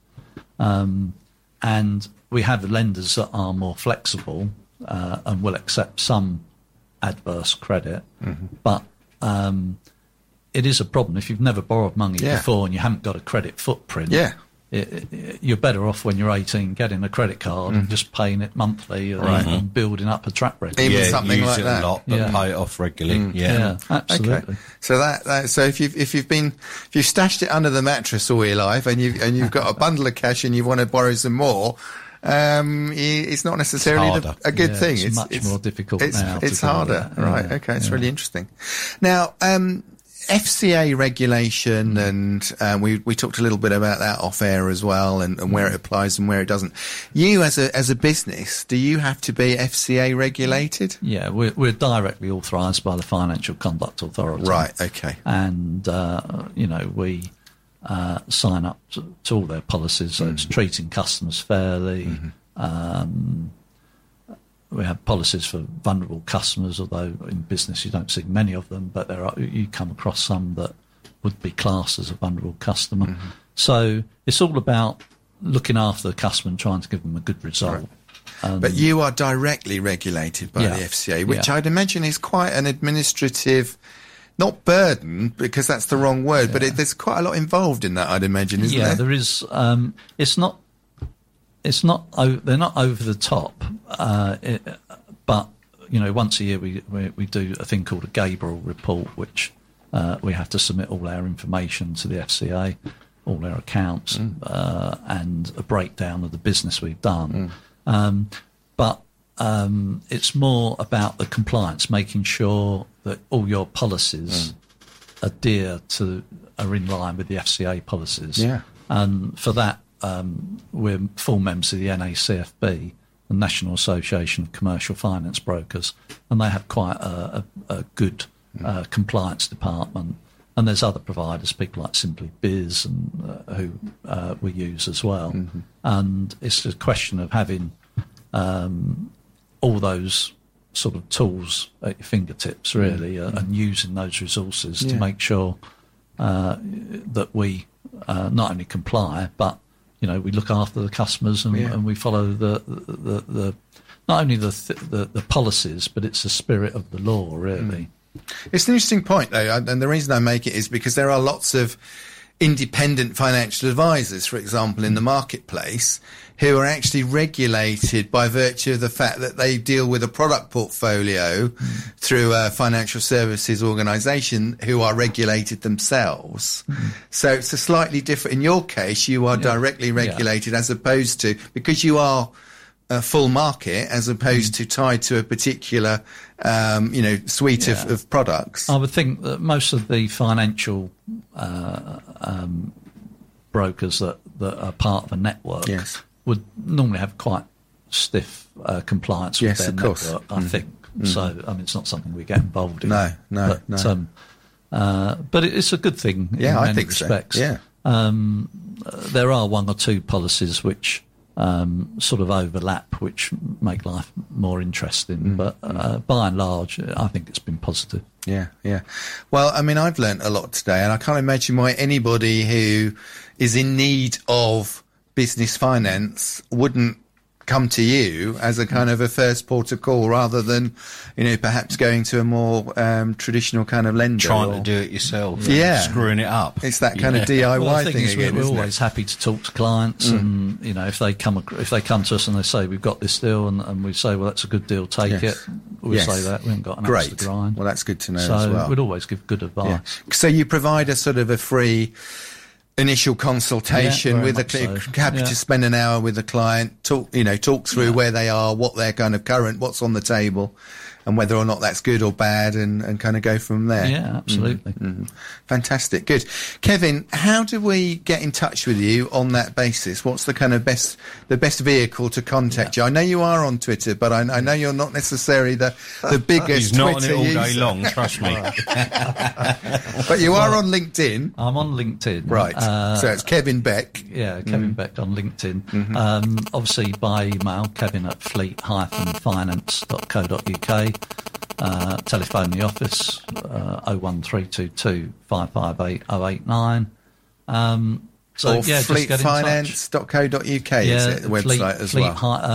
And we have lenders that are more flexible and will accept some adverse credit, but it is a problem if you've never borrowed money before and you haven't got a credit footprint. You're better off when you're 18 getting a credit card and just paying it monthly and building up a track record. Even something use like it that. a lot, but pay it off regularly. Yeah, absolutely. Okay. So so if you've stashed it under the mattress all your life and you've got a bundle of cash and you want to borrow some more, it's not necessarily a good thing. It's much more difficult now. It's harder, right? Okay, it's really interesting. Now, FCA regulation, and we talked a little bit about that off air as well, and where it applies and where it doesn't. You, as a business, do you have to be FCA regulated? Yeah, we're directly authorised by the Financial Conduct Authority. Right. Okay. And we sign up to all their policies. So it's treating customers fairly. We have policies for vulnerable customers, although in business you don't see many of them, but you come across some that would be classed as a vulnerable customer. So it's all about looking after the customer and trying to give them a good result. Right. But you are directly regulated by the FCA, which I'd imagine is quite an administrative, not burden, because that's the wrong word, but there's quite a lot involved in that, I'd imagine, isn't there? Yeah, there is. They're not over the top, but once a year we do a thing called a Gabriel report, which we have to submit all our information to the FCA, all our accounts, and a breakdown of the business we've done. But it's more about the compliance, making sure that all your policies are in line with the FCA policies. Yeah. And for that, we're full members of the NACFB, the National Association of Commercial Finance Brokers, and they have quite a good compliance department. And there's other providers, people like Simply Biz, and who we use as well. And it's a question of having all those sort of tools at your fingertips, really, and using those resources to make sure that we not only comply, but we look after the customers and we follow the not only the policies, but it's the spirit of the law, really. It's an interesting point, though, and the reason I make it is because there are lots of independent financial advisors, for example, in the marketplace, who are actually regulated by virtue of the fact that they deal with a product portfolio through a financial services organisation who are regulated themselves. So it's a slightly different. In your case, you are directly regulated as opposed to, because you are a full market as opposed to tied to a particular, suite of products. I would think that most of the financial brokers that are part of a network would normally have quite stiff compliance with their network, I think. So, it's not something we get involved in. No. But it's a good thing in many respects. So. Yeah. There are one or two policies which sort of overlap, which make life more interesting. But by and large, I think it's been positive. Yeah. Well, I've learnt a lot today, and I can't imagine why anybody who is in need of business finance wouldn't come to you as a kind of a first port of call rather than, perhaps going to a more traditional kind of lender. Trying to do it yourself. Screwing it up. It's that kind of DIY thing again, we're isn't always happy to talk to clients and, if they come to us and they say, we've got this deal and we say, well, that's a good deal, take it. We'll say that. We haven't got an axe to grind. Well, that's good to know so as well. So we'd always give good advice. Yeah. So you provide a sort of a free initial consultation with happy to spend an hour with the client, talk through where they are, what they're kind of what's on the table, and whether or not that's good or bad, and kind of go from there. Yeah, absolutely. Fantastic. Good. Kevin, how do we get in touch with you on that basis? What's the kind of best vehicle to contact you? I know you are on Twitter, but I know you're not necessarily the biggest He's not Twitter on it all day user. long, trust me. But you are on LinkedIn. I'm on LinkedIn. Right. So it's Kevin Beck. Yeah, Kevin Beck on LinkedIn. Obviously by email, kevin@fleet-finance.co.uk. Telephone the office, 01322 558 089. So, Or just get in touch. fleetfinance.co.uk is it, the website as well?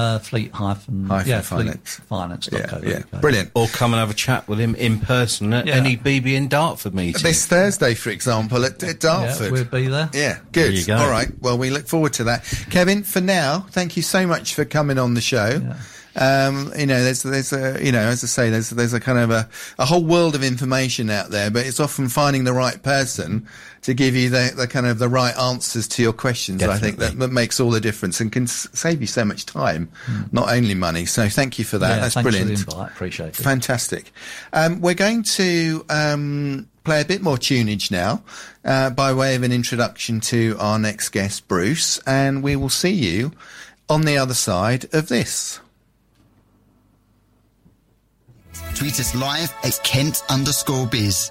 Fleet-finance.co.uk. Yeah. Brilliant. Or come and have a chat with him in person at any BB in Dartford meeting. This Thursday, for example, at Dartford. Yeah, we'll be there. Yeah, good. There you go. All right. Well, we look forward to that. Kevin, for now, thank you so much for coming on the show. Yeah. There's a, as I say, there's a kind of a whole world of information out there, but it's often finding the right person to give you the kind of the right answers to your questions. Definitely. I think that makes all the difference and can save you so much time, not only money. So thank you for that. Yeah, That's thanks brilliant. for the invite. Appreciate it. Fantastic. We're going to play a bit more tunage now by way of an introduction to our next guest, Bruce, and we will see you on the other side of this. Tweet us live at Kent_biz.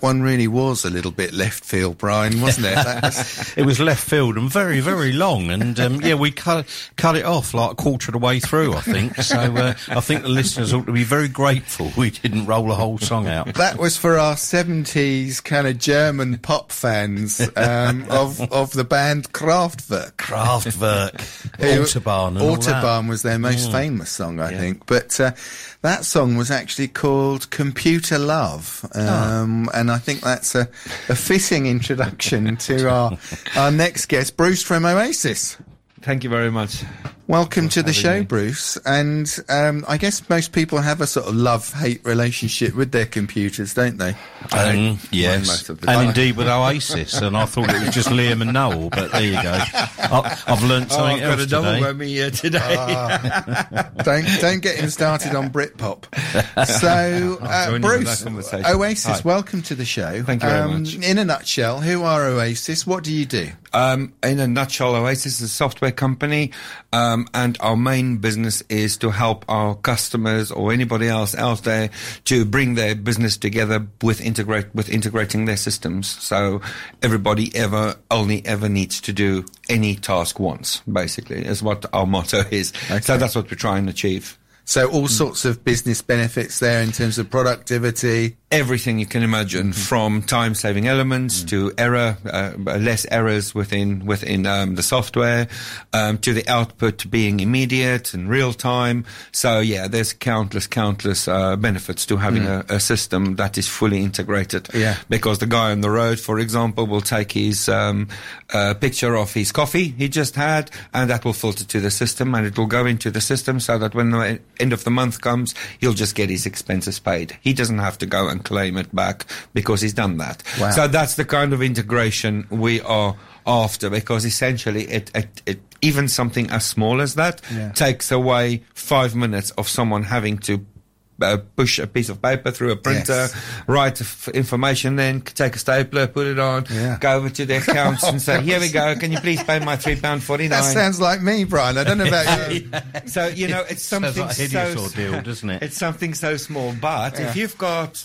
one really was a little bit left field, Brian, wasn't it? It was left field and very, very long, and we cut it off like a quarter of the way through, I think. So I think the listeners ought to be very grateful we didn't roll a whole song out. That was for our 70s kind of German pop fans of the band Kraftwerk. Autobahn. And Autobahn was their most famous song, I think. But that song was actually called Computer Love. And I think that's a fitting introduction to our next guest, Bruce from Oasis. Thank you very much. Welcome to the show, Bruce. And I guess most people have a sort of love-hate relationship with their computers, don't they? Yes, and indeed with Oasis. And I thought it was just Liam and Noel, but there you go. I've learnt something else today. I've got a double whammy today. Don't get him started on Britpop. So, Bruce, Oasis, welcome to the show. Thank you very much. In a nutshell, who are Oasis? What do you do? In a nutshell, Oasis is a software company, and our main business is to help our customers or anybody else out there to bring their business together with integrating their systems. So everybody only ever needs to do any task once, basically, is what our motto is. Okay. So that's what we're trying to achieve. So all sorts of business benefits there in terms of productivity. Everything you can imagine, from time-saving elements to less errors within the software, to the output being immediate and real time. So yeah, there's countless benefits to having a system that is fully integrated. Yeah. Because the guy on the road, for example, will take his picture of his coffee he just had, and that will filter to the system, and it will go into the system so that when the end of the month comes, he'll just get his expenses paid. He doesn't have to go and claim it back because he's done that. Wow. So that's the kind of integration we are after, because essentially it even something as small as that takes away 5 minutes of someone having to push a piece of paper through a printer, write information, then take a stapler, put it on, go over to the accounts and say, here we go, can you please pay my £3.49? That sounds like me, Brian. I don't know about you. So, it's something like a hideous ordeal, doesn't it? It's something so small, but if you've got,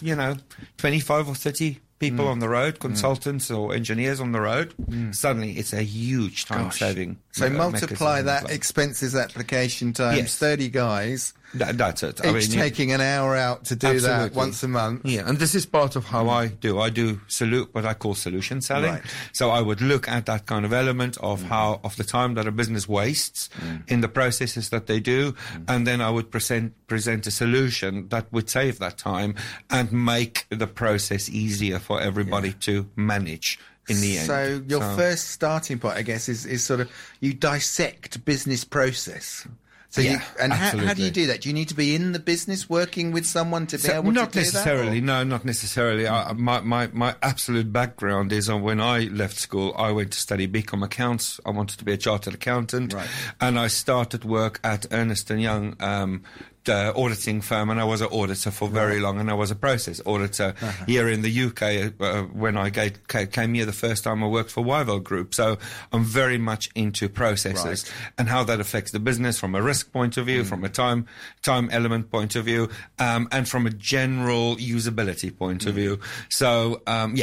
25 or 30 people on the road, consultants or engineers on the road, suddenly it's a huge time-saving. So multiply that expenses application times 30 guys. That's it. Each taking an hour out to do that once a month. Yeah, and this is part of how I do. I do what I call solution selling. Right. So I would look at that kind of element of of the time that a business wastes in the processes that they do, and then I would present a solution that would save that time and make the process easier for everybody to manage. In the end. So your first starting point, I guess, is sort of you dissect business process. So how do you do that? Do you need to be in the business working with someone to be able to do that? Not necessarily. No, not necessarily. My absolute background is when I left school, I went to study BCom accounts. I wanted to be a chartered accountant. Right. And I started work at Ernst & Young, auditing firm, and I was an auditor for very long, and I was a process auditor here in the UK when I came here the first time. I worked for Wyville Group, so I'm very much into processes and how that affects the business from a risk point of view, from a time element point of view, and from a general usability point of view. So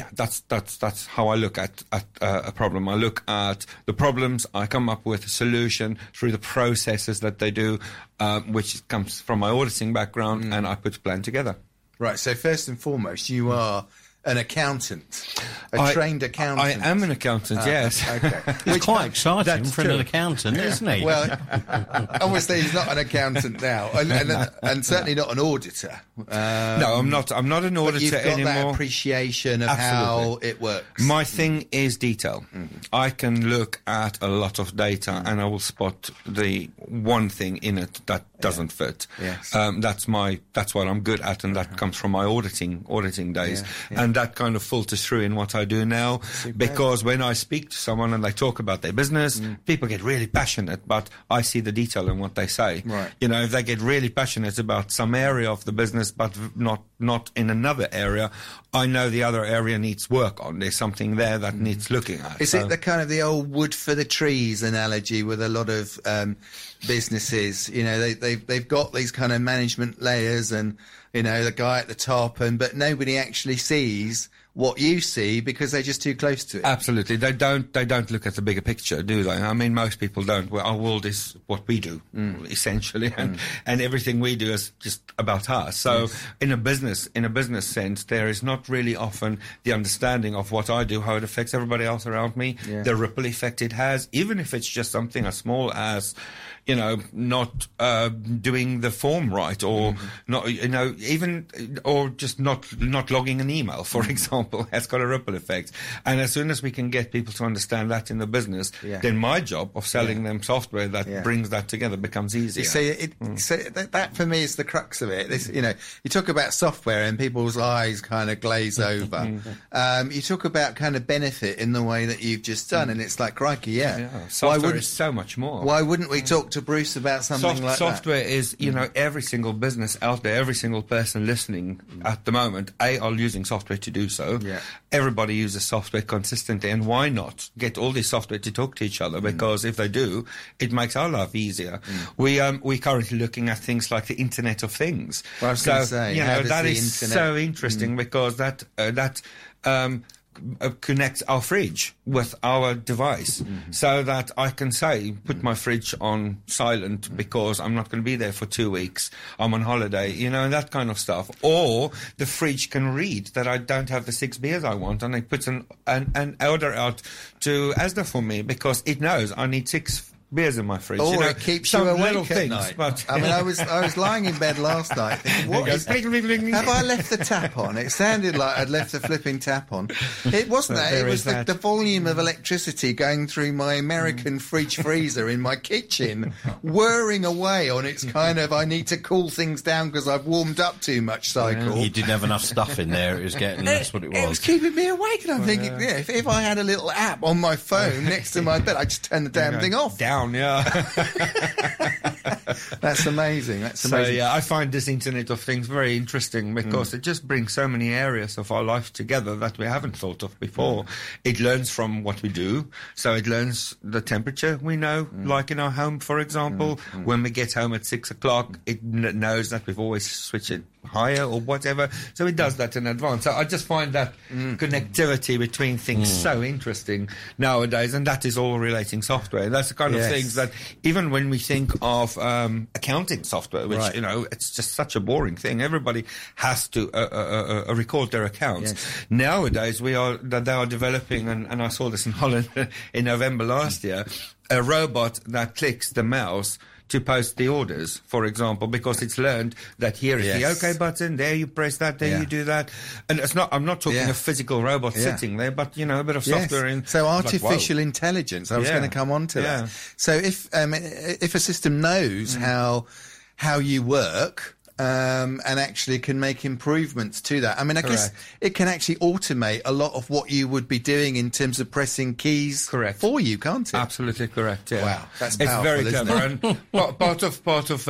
that's how I look at a problem. I look at the problems, I come up with a solution through the processes that they do, which comes from my auditing background, and I put a plan together. Right, so first and foremost, you are an accountant, trained accountant. I am an accountant, yes. Okay. It's quite exciting for an accountant, isn't he? Well, obviously he's not an accountant now, and certainly not an auditor. No, I'm not an auditor you've got anymore. That appreciation of how it works. My thing is detail. I can look at a lot of data and I will spot the one thing in it that doesn't fit. Yes. That's what I'm good at, and that comes from my auditing days. And that kind of filters through in what I do now. Superb. Because when I speak to someone and they talk about their business, people get really passionate, but I see the detail in what they say. Right. If they get really passionate about some area of the business, but not in another area, I know the other area needs work on. There's something there that needs looking at. Is it the kind of the old wood for the trees analogy with a lot of businesses? They've got these kind of management layers and the guy at the top, but nobody actually sees what you see because they're just too close to it. Absolutely. They don't look at the bigger picture, do they? I mean, most people don't. Well, our world is what we do, essentially, and everything we do is just about us. So in a business sense, there is not really often the understanding of what I do, how it affects everybody else around me, the ripple effect it has, even if it's just something as small as, you know, not doing the form right, or not, you know, even, or just not logging an email, for example, has got a ripple effect. And as soon as we can get people to understand that in the business, then my job of selling them software that brings that together becomes easier. So that for me is the crux of it. This, you know, you talk about software and people's eyes kind of glaze over. You talk about kind of benefit in the way that you've just done, and it's like, crikey, software is so much more. Why wouldn't we talk to Bruce about something like software that? Is, you know, every single business out there, every single person listening at the moment, are using software to do so. Everybody uses software consistently, and why not get all this software to talk to each other? Because if they do, it makes our life easier. We're currently looking at things like the Internet of Things. Well, I was going to say, you know, that is so interesting because that connects our fridge with our device, so that I can say, put my fridge on silent because I'm not going to be there for 2 weeks. I'm on holiday, you know, and that kind of stuff. Or the fridge can read that I don't have the 6 beers I want, and it puts an order out to Asda for me because it knows I need 6 beers in my fridge. Or you know, it keeps you awake at night. But I mean, I was lying in bed last night thinking, have I left the tap on? It sounded like I'd left the flipping tap on. It wasn't that. It was the volume of electricity going through my American fridge freezer in my kitchen, whirring away on its kind of, I need to cool things down because I've warmed up too much cycle. You didn't have enough stuff in there. It was getting, that's what it was. It was keeping me awake, and I'm thinking, if I had a little app on my phone next to my bed, I'd just turn the damn thing off. That's amazing. That's amazing. So yeah, I find this Internet of Things very interesting because it just brings so many areas of our life together that we haven't thought of before. It learns from what we do, so it learns the temperature we know, like in our home, for example. When we get home at 6 o'clock, it knows that we've always switched it higher or whatever, so it does that in advance. So I just find that connectivity between things so interesting nowadays, and that is all relating software. That's the kind of things that even when we think of accounting software, which you know, it's just such a boring thing. Everybody has to record their accounts. Nowadays they are developing, and I saw this in Holland in November last year, a robot that clicks the mouse to post the orders, for example, because it's learned that here is the OK button, there you press that, there you do that. And it's not, I'm not talking a physical robot sitting there, but, you know, a bit of software in. So artificial intelligence, I was going to come on to that. So if a system knows how you work, and actually can make improvements to that. I mean, I guess it can actually automate a lot of what you would be doing in terms of pressing keys for you, can't it? Absolutely correct. Yeah. Wow, that's it's powerful, very isn't clever. it? And part of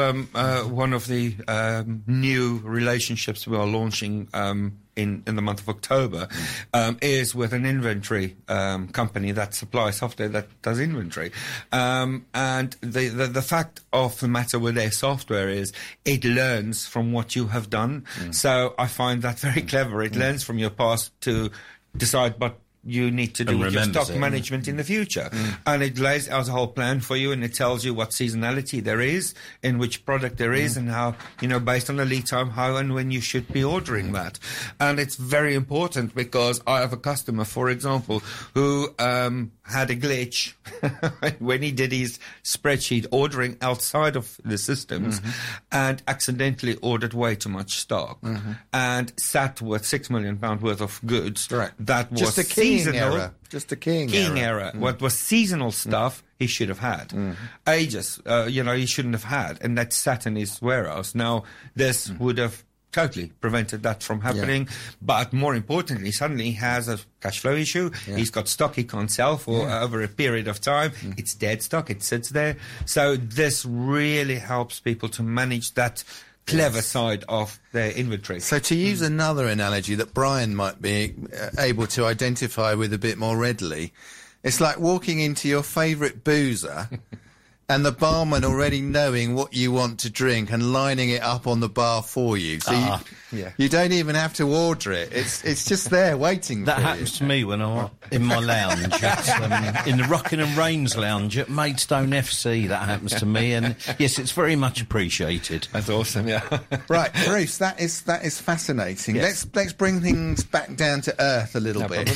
one of the new relationships we are launching in the month of October is with an inventory company that supplies software that does inventory. And the fact of the matter with their software is it learns from what you have done. So I find that very clever. It learns from your past to decide what you need to do with your stock management in the future. And it lays out a whole plan for you, and it tells you what seasonality there is, in which product there is, and how, you know, based on the lead time, how and when you should be ordering that. And it's very important because I have a customer, for example, who had a glitch when he did his spreadsheet ordering outside of the systems and accidentally ordered way too much stock and sat with £6 million worth of goods. That was just a keying error. Just a keying error. What was seasonal stuff he should have had. Ages, you know, he shouldn't have had. And that sat in his warehouse. Now, this would have totally prevented that from happening. But more importantly, suddenly he has a cash flow issue. He's got stock he can't sell for over a period of time. It's dead stock. It sits there. So this really helps people to manage that clever side of their inventory. So to use another analogy that Brian might be able to identify with a bit more readily, it's like walking into your favourite boozer and the barman already knowing what you want to drink and lining it up on the bar for you. So you don't even have to order it. It's just there waiting That for happens you. to me when I'm in my lounge, in the Rockin' and Rains lounge at Maidstone FC. That happens to me, and yes, it's very much appreciated. That's awesome, yeah. Right, Bruce, that is fascinating. Yes. Let's bring things back down to earth a little bit,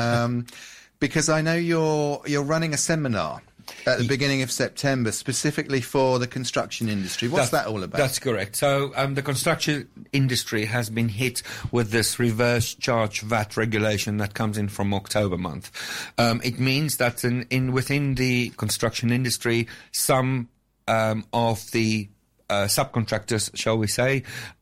because I know you're running a seminar at the beginning of September, specifically for the construction industry. What's that all about? That's correct. So the construction industry has been hit with this reverse charge VAT regulation that comes in from October month. It means that within the construction industry, some of the subcontractors, shall we say,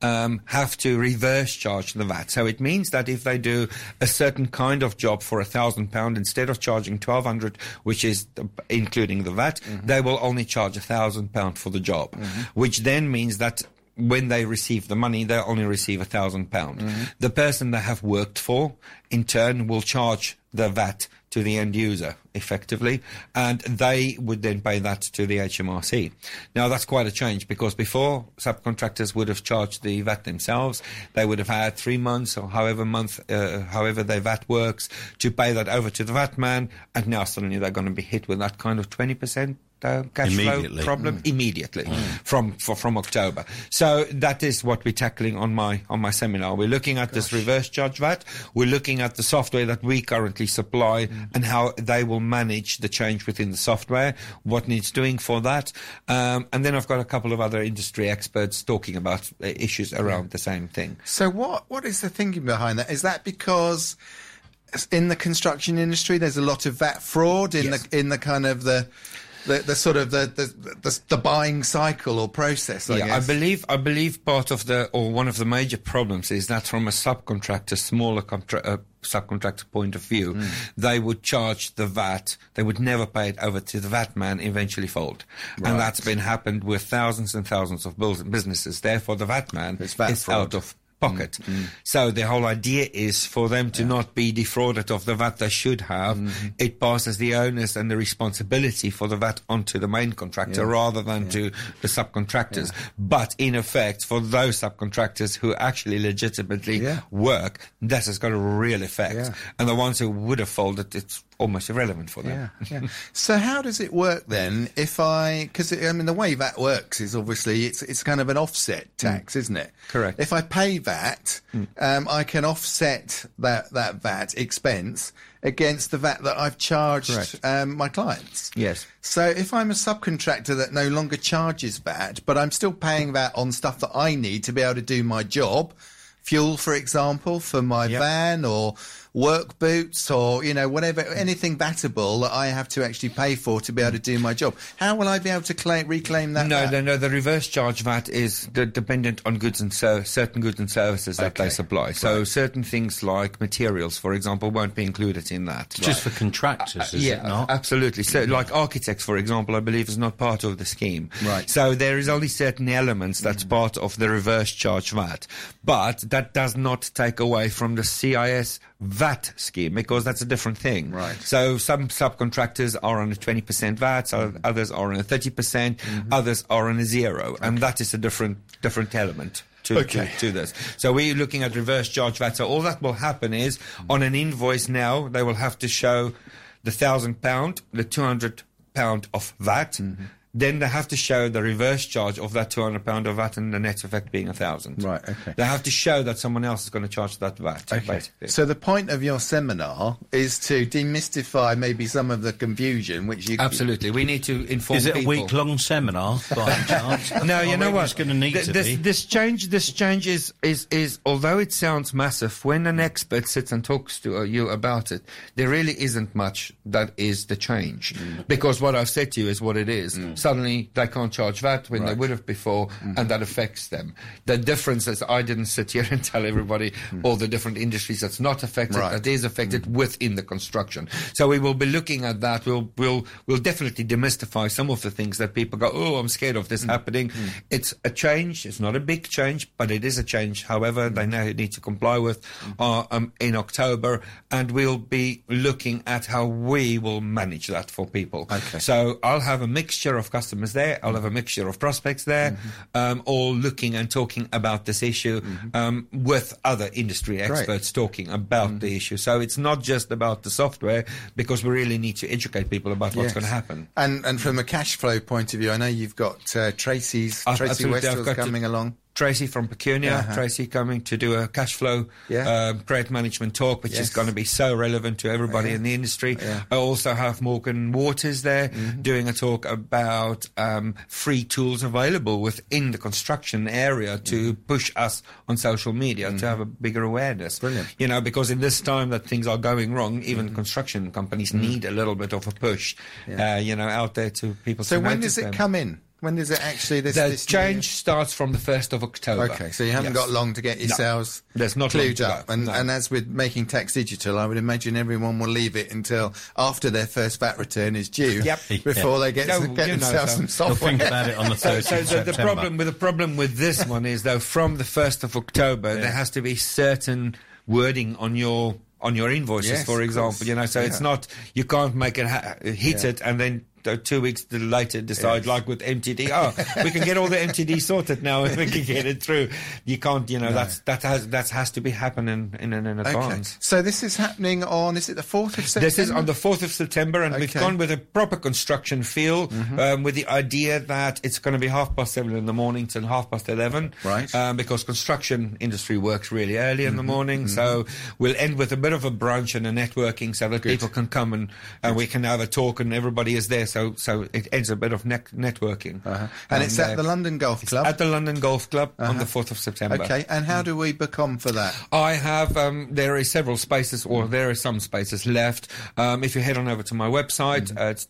have to reverse charge the VAT. So it means that if they do a certain kind of job for £1,000, instead of charging £1,200, which is including the VAT, they will only charge £1,000 for the job, which then means that when they receive the money, they only receive £1,000. The person they have worked for, in turn, will charge the VAT to the end user, effectively, and they would then pay that to the HMRC. Now, that's quite a change, because before, subcontractors would have charged the VAT themselves. They would have had 3 months or however their VAT works to pay that over to the VAT man, and now suddenly they're going to be hit with that kind of 20% cash flow problem immediately from October. So that is what we're tackling on my seminar. We're looking at this reverse charge VAT. We're looking at the software that we currently supply and how they will manage the change within the software, what needs doing for that. And then I've got a couple of other industry experts talking about issues around the same thing. So what is the thinking behind that? Is that because in the construction industry there's a lot of VAT fraud in the kind of the sort of the buying cycle or process? I guess. I believe part of one of the major problems is that from a subcontractor, smaller subcontractor point of view, they would charge the VAT. They would never pay it over to the VAT man, eventually fold. Right. And that's been happened with thousands and thousands of businesses. Therefore, the VAT man is out of pocket. So the whole idea is for them to not be defrauded of the VAT they should have. It passes the onus and the responsibility for the VAT onto the main contractor rather than to the subcontractors. But in effect, for those subcontractors who actually legitimately work, that has got a real effect. And the ones who would have folded, it's almost irrelevant for them. So how does it work then? Because the way VAT works is obviously it's kind of an offset tax, isn't it? Correct. If I pay VAT, I can offset that VAT expense against the VAT that I've charged my clients. Yes. So if I'm a subcontractor that no longer charges VAT, but I'm still paying VAT on stuff that I need to be able to do my job, fuel, for example, for my van, or work boots, or, whatever, anything battable that I have to actually pay for to be able to do my job. How will I be able to reclaim that VAT? No, the reverse charge VAT is dependent on goods and certain goods and services that they supply. So certain things like materials, for example, won't be included in that. Just for contractors, is it not? Absolutely. So like architects, for example, I believe is not part of the scheme. Right. So there is only certain elements that's part of the reverse charge VAT. But that does not take away from the CIS VAT scheme, because that's a different thing. Right. So some subcontractors are on a 20% VAT, so others are on a 30%, others are on a 0, and that is a different element to this. So we're looking at reverse charge VAT. So all that will happen is on an invoice now, they will have to show the £1,000, the £200 of VAT. Then they have to show the reverse charge of that £200 of VAT, and the net effect being 1,000. Right, okay. They have to show that someone else is going to charge that VAT, basically. So the point of your seminar is to demystify maybe some of the confusion, which you... Absolutely. We need to inform people. Is it a week-long seminar, by any chance? No, you know what? It's going to need to be. This change is, although it sounds massive, when an expert sits and talks to you about it, there really isn't much that is the change. Because what I've said to you is what it is. Suddenly they can't charge VAT when they would have before, and that affects them. The difference is I didn't sit here and tell everybody all the different industries that's not affected, that is affected within the construction. So we will be looking at that. We'll definitely demystify some of the things that people go, oh, I'm scared of this happening. It's a change. It's not a big change, but it is a change. However, they now need to comply with in October, and we'll be looking at how we will manage that for people. Okay. So I'll have a mixture of customers there. I'll have a mixture of prospects there, all looking and talking about this issue with other industry experts talking about the issue. So it's not just about the software, because we really need to educate people about what's going to happen. And from a cash flow point of view, I know you've got Tracy Westall's coming along. Tracy from Pecunia, Tracy coming to do a cash flow credit management talk, which is going to be so relevant to everybody in the industry. I also have Morgan Waters there doing a talk about free tools available within the construction area to push us on social media to have a bigger awareness. Brilliant. You know, because in this time that things are going wrong, even construction companies need a little bit of a push, out there to people. So to when notice does it them. come in? When does it actually... The change starts from the 1st of October. Okay, so you haven't got long to get yourselves there's not clued long to up. go. And as with making tax digital, I would imagine everyone will leave it until after their first VAT return is due before they get themselves some software. They'll think about it on the 30th of September. The problem with this one is, though, from the 1st of October, there has to be certain wording on your invoices, for example. So it's not, you can't make it hit it and then 2 weeks later decide, like with MTD, we can get all the MTD sorted now and we can get it through. You can't, that has to be happening in advance. Okay. So this is happening on, is it the 4th of September? This is on the 4th of September, and we've gone with a proper construction feel, with the idea that it's going to be 7:30 in the morning till 11:30. Right. Because construction industry works really early in the morning, so we'll end with a bit of a brunch and a networking so that people can come and we can have a talk and everybody is there. So it ends a bit of networking. And it's at the London Golf Club? At the London Golf Club on the 4th of September. Okay, and how do we book on for that? I have, there are several spaces, or there are some spaces left. If you head on over to my website, it's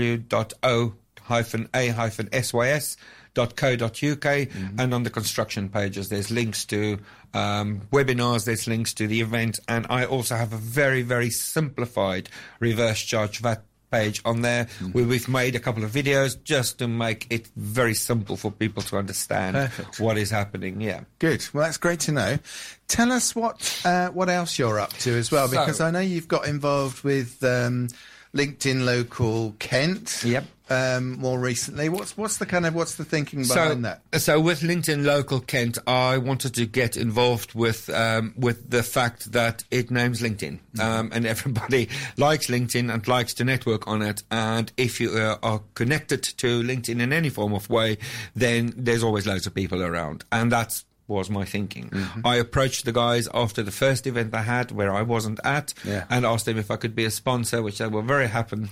www.o-sys.co.uk, and on the construction pages there's links to webinars, there's links to the event, and I also have a very, very simplified reverse charge VAT page on there where we've made a couple of videos just to make it very simple for people to understand what is happening. Good. Well, that's great to know. Tell us what else you're up to as well, because I know you've got involved with LinkedIn Local Kent. More recently, what's the thinking behind that? So with LinkedIn Local Kent, I wanted to get involved with the fact that it names LinkedIn, and everybody likes LinkedIn and likes to network on it. And if you are connected to LinkedIn in any form of way, then there's always loads of people around, and that's was my thinking. I approached the guys after the first event I had where I wasn't at, and asked them if I could be a sponsor, which they were very happy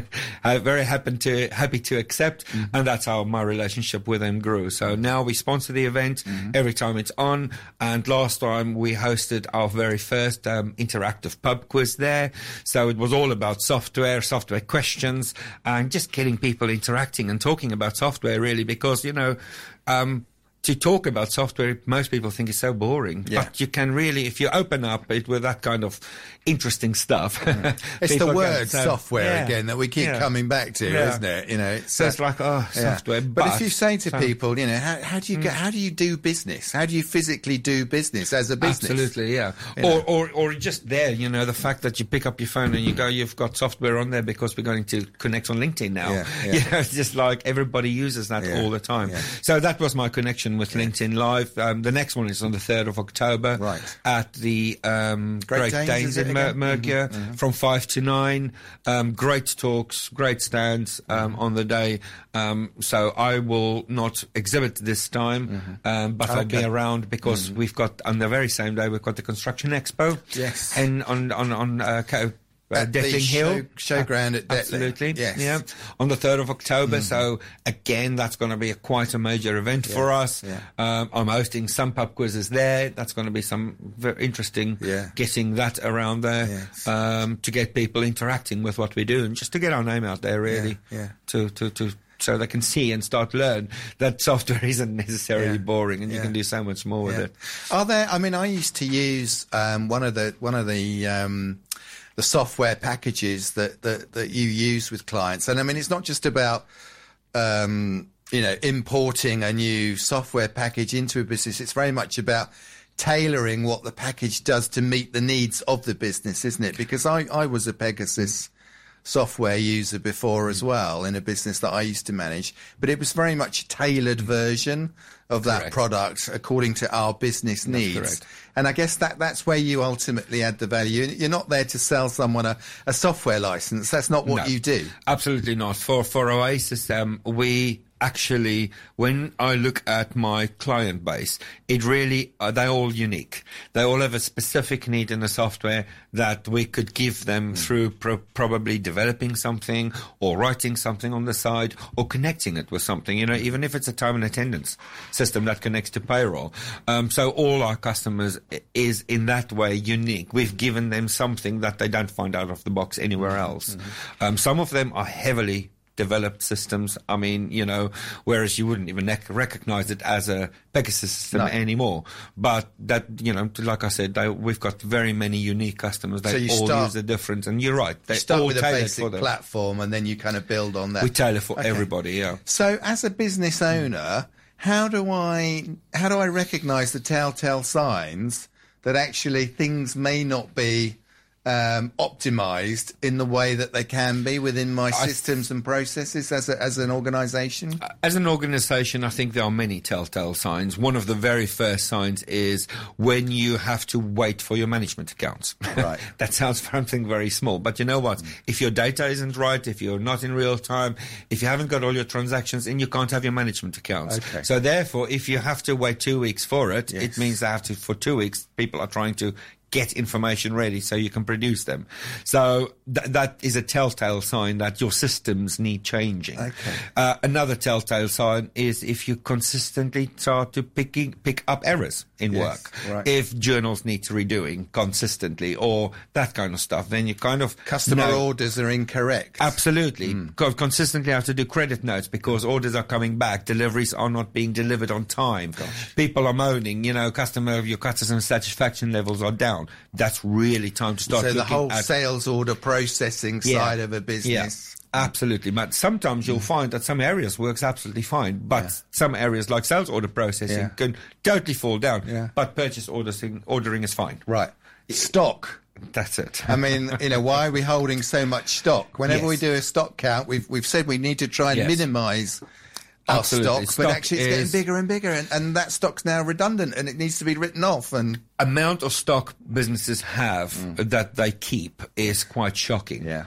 to accept, and that's how my relationship with them grew. So now we sponsor the event every time it's on, and last time we hosted our very first interactive pub quiz there. So it was all about software questions, and just getting people interacting and talking about software, really, because to talk about software, most people think it's so boring. But you can really, if you open up it with that kind of interesting stuff. It's the word software again that we keep coming back to, isn't it? So it's like, software. But if you say to people, how do you do business? How do you physically do business as a business? Absolutely, or just there, the fact that you pick up your phone and you go, you've got software on there because we're going to connect on LinkedIn now. It's just like everybody uses that all the time. So that was my connection with LinkedIn Live. The next one is on the 3rd of October at the Great Danes in Mercia from 5 to 9. Great talks, great stands on the day. So I will not exhibit this time, but I'll be around because we've got, on the very same day, we've got the Construction Expo. And on Detling Hill showground at Detling. Absolutely, on the 3rd of October. So again, that's going to be quite a major event for us. I'm hosting some pub quizzes there. That's going to be some very interesting getting that around there to get people interacting with what we do and just to get our name out there, really. To so they can see and start learn that software isn't necessarily boring, and you can do so much more with it. Are there? I mean, I used to use one of the software packages that you use with clients. And I mean, it's not just about, importing a new software package into a business. It's very much about tailoring what the package does to meet the needs of the business, isn't it? Because I was a Pegasus software user before as well in a business that I used to manage, but it was very much a tailored version of that Correct. product according to our business needs. correct. And I guess that's where you ultimately add the value. You're not there to sell someone a software license. That's not what No, you do. Absolutely not. For Oasis, we actually, when I look at my client base, it really, they're all unique. They all have a specific need in the software that we could give them through probably developing something or writing something on the side or connecting it with something, even if it's a time and attendance system that connects to payroll. So all our customers is in that way unique. We've given them something that they don't find out of the box anywhere else. Some of them are heavily developed systems. I mean, whereas you wouldn't even recognize it as a Pegasus system anymore. But that, like I said, we've got very many unique customers. They all use a different, and you're right. They start all with a tailor basic for them. platform, and then you kind of build on that. We tailor for everybody, yeah. So as a business owner, how do I recognize the telltale signs that actually things may not be optimized in the way that they can be within my systems and processes as an organization? As an organization, I think there are many telltale signs. One of the very first signs is when you have to wait for your management accounts. Right. That sounds something very small, but you know what? If your data isn't right, if you're not in real time, if you haven't got all your transactions in, you can't have your management accounts. Okay. So therefore, if you have to wait 2 weeks for it, it means that for 2 weeks, people are trying to get information ready so you can produce them. So that is a telltale sign that your systems need changing. Okay. Another telltale sign is if you consistently start to pick up errors in work. Right. If journals need redoing consistently or that kind of stuff, then you kind of Customer orders are incorrect. Absolutely. Consistently have to do credit notes because orders are coming back. Deliveries are not being delivered on time. People are moaning, your customer satisfaction levels are down. That's really time to start So looking the whole at sales order processing side of a business. Yeah, absolutely. But sometimes you'll find that some areas works absolutely fine, but some areas like sales order processing can totally fall down. Yeah. But purchase ordering is fine. Right. Stock. That's it. I mean, why are we holding so much stock? Whenever we do a stock count, we've said we need to try and minimise our Absolutely. stock, but actually it's getting is- bigger and bigger, and that stock's now redundant, and it needs to be written off. And amount of stock businesses have that they keep is quite shocking. Yeah.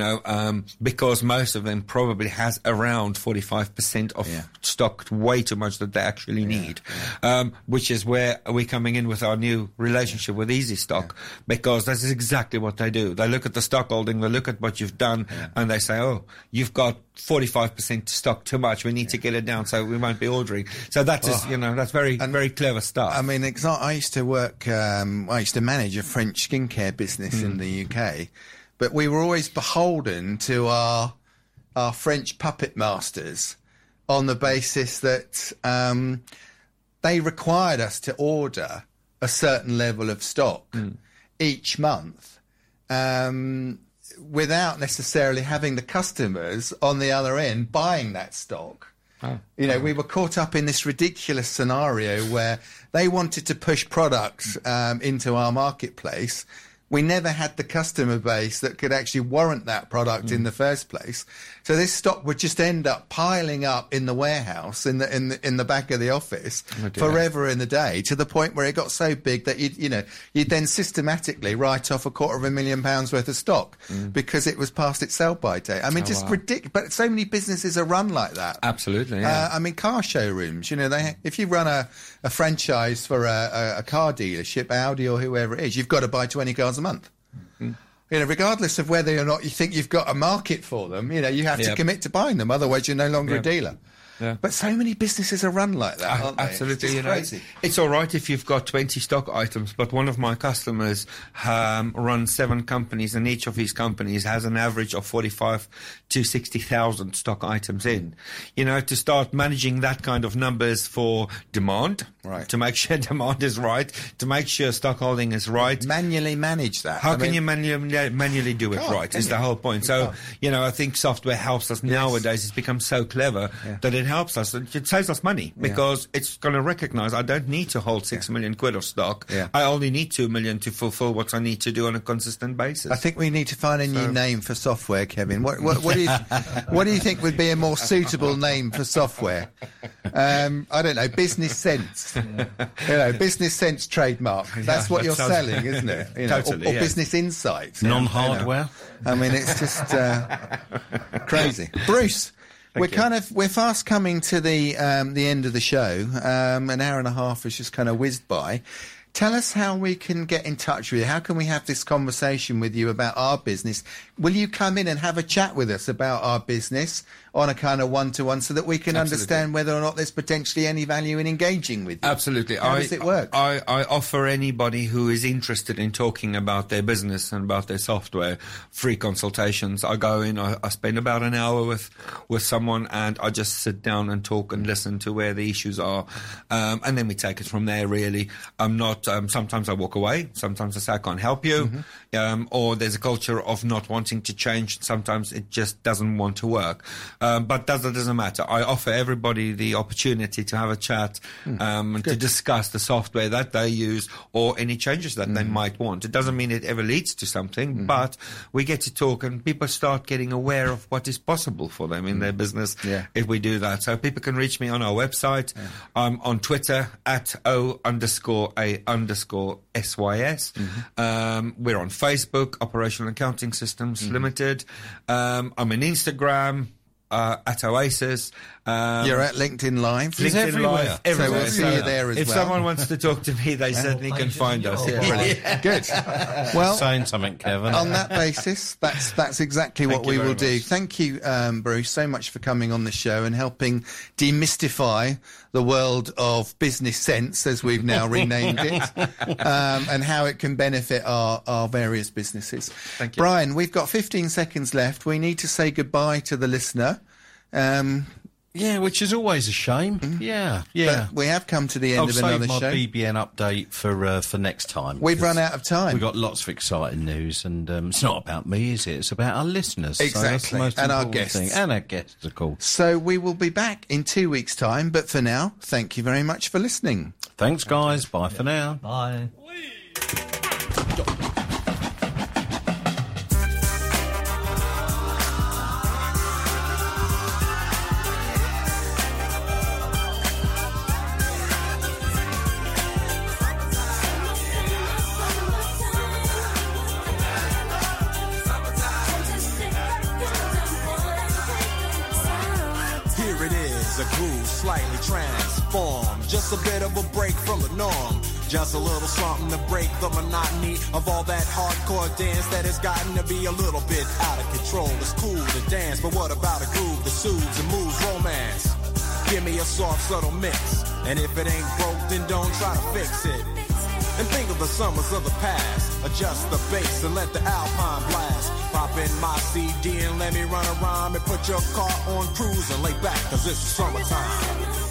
Because most of them probably has around 45% of stock, way too much that they actually need. Which is where we're coming in with our new relationship with Easy Stock, because that is exactly what they do. They look at the stock holding, they look at what you've done, and they say, oh, you've got 45% stock too much. We need to get it down so we won't be ordering. So that is, that's very, very clever stuff. I mean, I used to work, I used to manage a French skincare business in the UK, but we were always beholden to our French puppet masters on the basis that they required us to order a certain level of stock each month. Without necessarily having the customers on the other end buying that stock. We were caught up in this ridiculous scenario where they wanted to push products into our marketplace. We never had the customer base that could actually warrant that product in the first place. So this stock would just end up piling up in the warehouse in the back of the office forever in the day, to the point where it got so big that you'd then systematically write off £250,000 worth of stock because it was past its sell-by date. I mean, ridiculous. But so many businesses are run like that. Absolutely. Yeah. I mean, car showrooms, if you run a franchise for a car dealership, Audi or whoever it is, you've got to buy 20 cars a month. Regardless of whether or not you think you've got a market for them, you have to commit to buying them. Otherwise, you're no longer a dealer. Yeah. But so many businesses are run like that, aren't they? Absolutely. It's crazy. It's all right if you've got 20 stock items, but one of my customers runs 7 companies, and each of his companies has an average of 45 to 60,000 stock items in. To start managing that kind of numbers for demand, right, to make sure demand is right, to make sure stock holding is right. Manually manage that. How can you manually do it right is the whole point. So, I think software helps us nowadays. It's become so clever that it it helps us. It saves us money because it's going to recognise I don't need to hold 6 million quid of stock. Yeah. I only need 2 million to fulfil what I need to do on a consistent basis. I think we need to find a new name for software, Kevin. What do you think would be a more suitable name for software? I don't know, Business Sense. Business Sense trademark. That's what you're selling, isn't it? Totally, or Business Insights. Non-hardware. I mean, it's just crazy. Bruce, we're fast coming to the end of the show. An hour and a half has just kind of whizzed by. Tell us how we can get in touch with you. How can we have this conversation with you about our business? Will you come in and have a chat with us about our business on a kind of one-to-one so that we can understand whether or not there's potentially any value in engaging with you? Absolutely. How does it work? I offer anybody who is interested in talking about their business and about their software free consultations. I go in, I spend about an hour with someone, and I just sit down and talk and listen to where the issues are. And then we take it from there, really. I'm not... sometimes I walk away. Sometimes I say I can't help you. Or there's a culture of not wanting to change. Sometimes it just doesn't want to work. But that doesn't matter. I offer everybody the opportunity to have a chat and to discuss the software that they use or any changes that they might want. It doesn't mean it ever leads to something, but we get to talk and people start getting aware of what is possible for them in their business if we do that. So people can reach me on our website. I'm on Twitter at @O_A_SYS. We're on Facebook, Operational Accounting Systems Limited. I'm on Instagram. At Oasis. You're at LinkedIn Live. LinkedIn Live. So we'll see you there as if well. someone wants to talk to me, they certainly can find us. Brilliant. Good. Well, saying something, Kevin. On that basis, that's exactly what we will do. Thank you, Bruce, so much for coming on the show and helping demystify the world of business sense, as we've now renamed it, and how it can benefit our various businesses. Thank you. Brian, we've got 15 seconds left. We need to say goodbye to the listener. Yeah, which is always a shame. Yeah. But we have come to the end of another I'll show. save my BBN update for next time. We've run out of time. We've got lots of exciting news, and it's not about me, is it? It's about our listeners. Exactly. So that's the most And our important guests. thing. And our guests, of course. So we will be back in 2 weeks' time. But for now, thank you very much for listening. Thanks, guys. Bye for now. Bye. A groove slightly transformed, just a bit of a break from the norm, just a little something to break the monotony of all that hardcore dance that has gotten to be a little bit out of control. It's cool to dance, but what about a groove that soothes and moves romance? Give me a soft, subtle mix, and if it ain't broke, then don't try to fix it. And think of the summers of the past. Adjust the bass and let the Alpine blast. Pop in my CD and let me run a rhyme and put your car on cruise and lay back, cause it's summertime.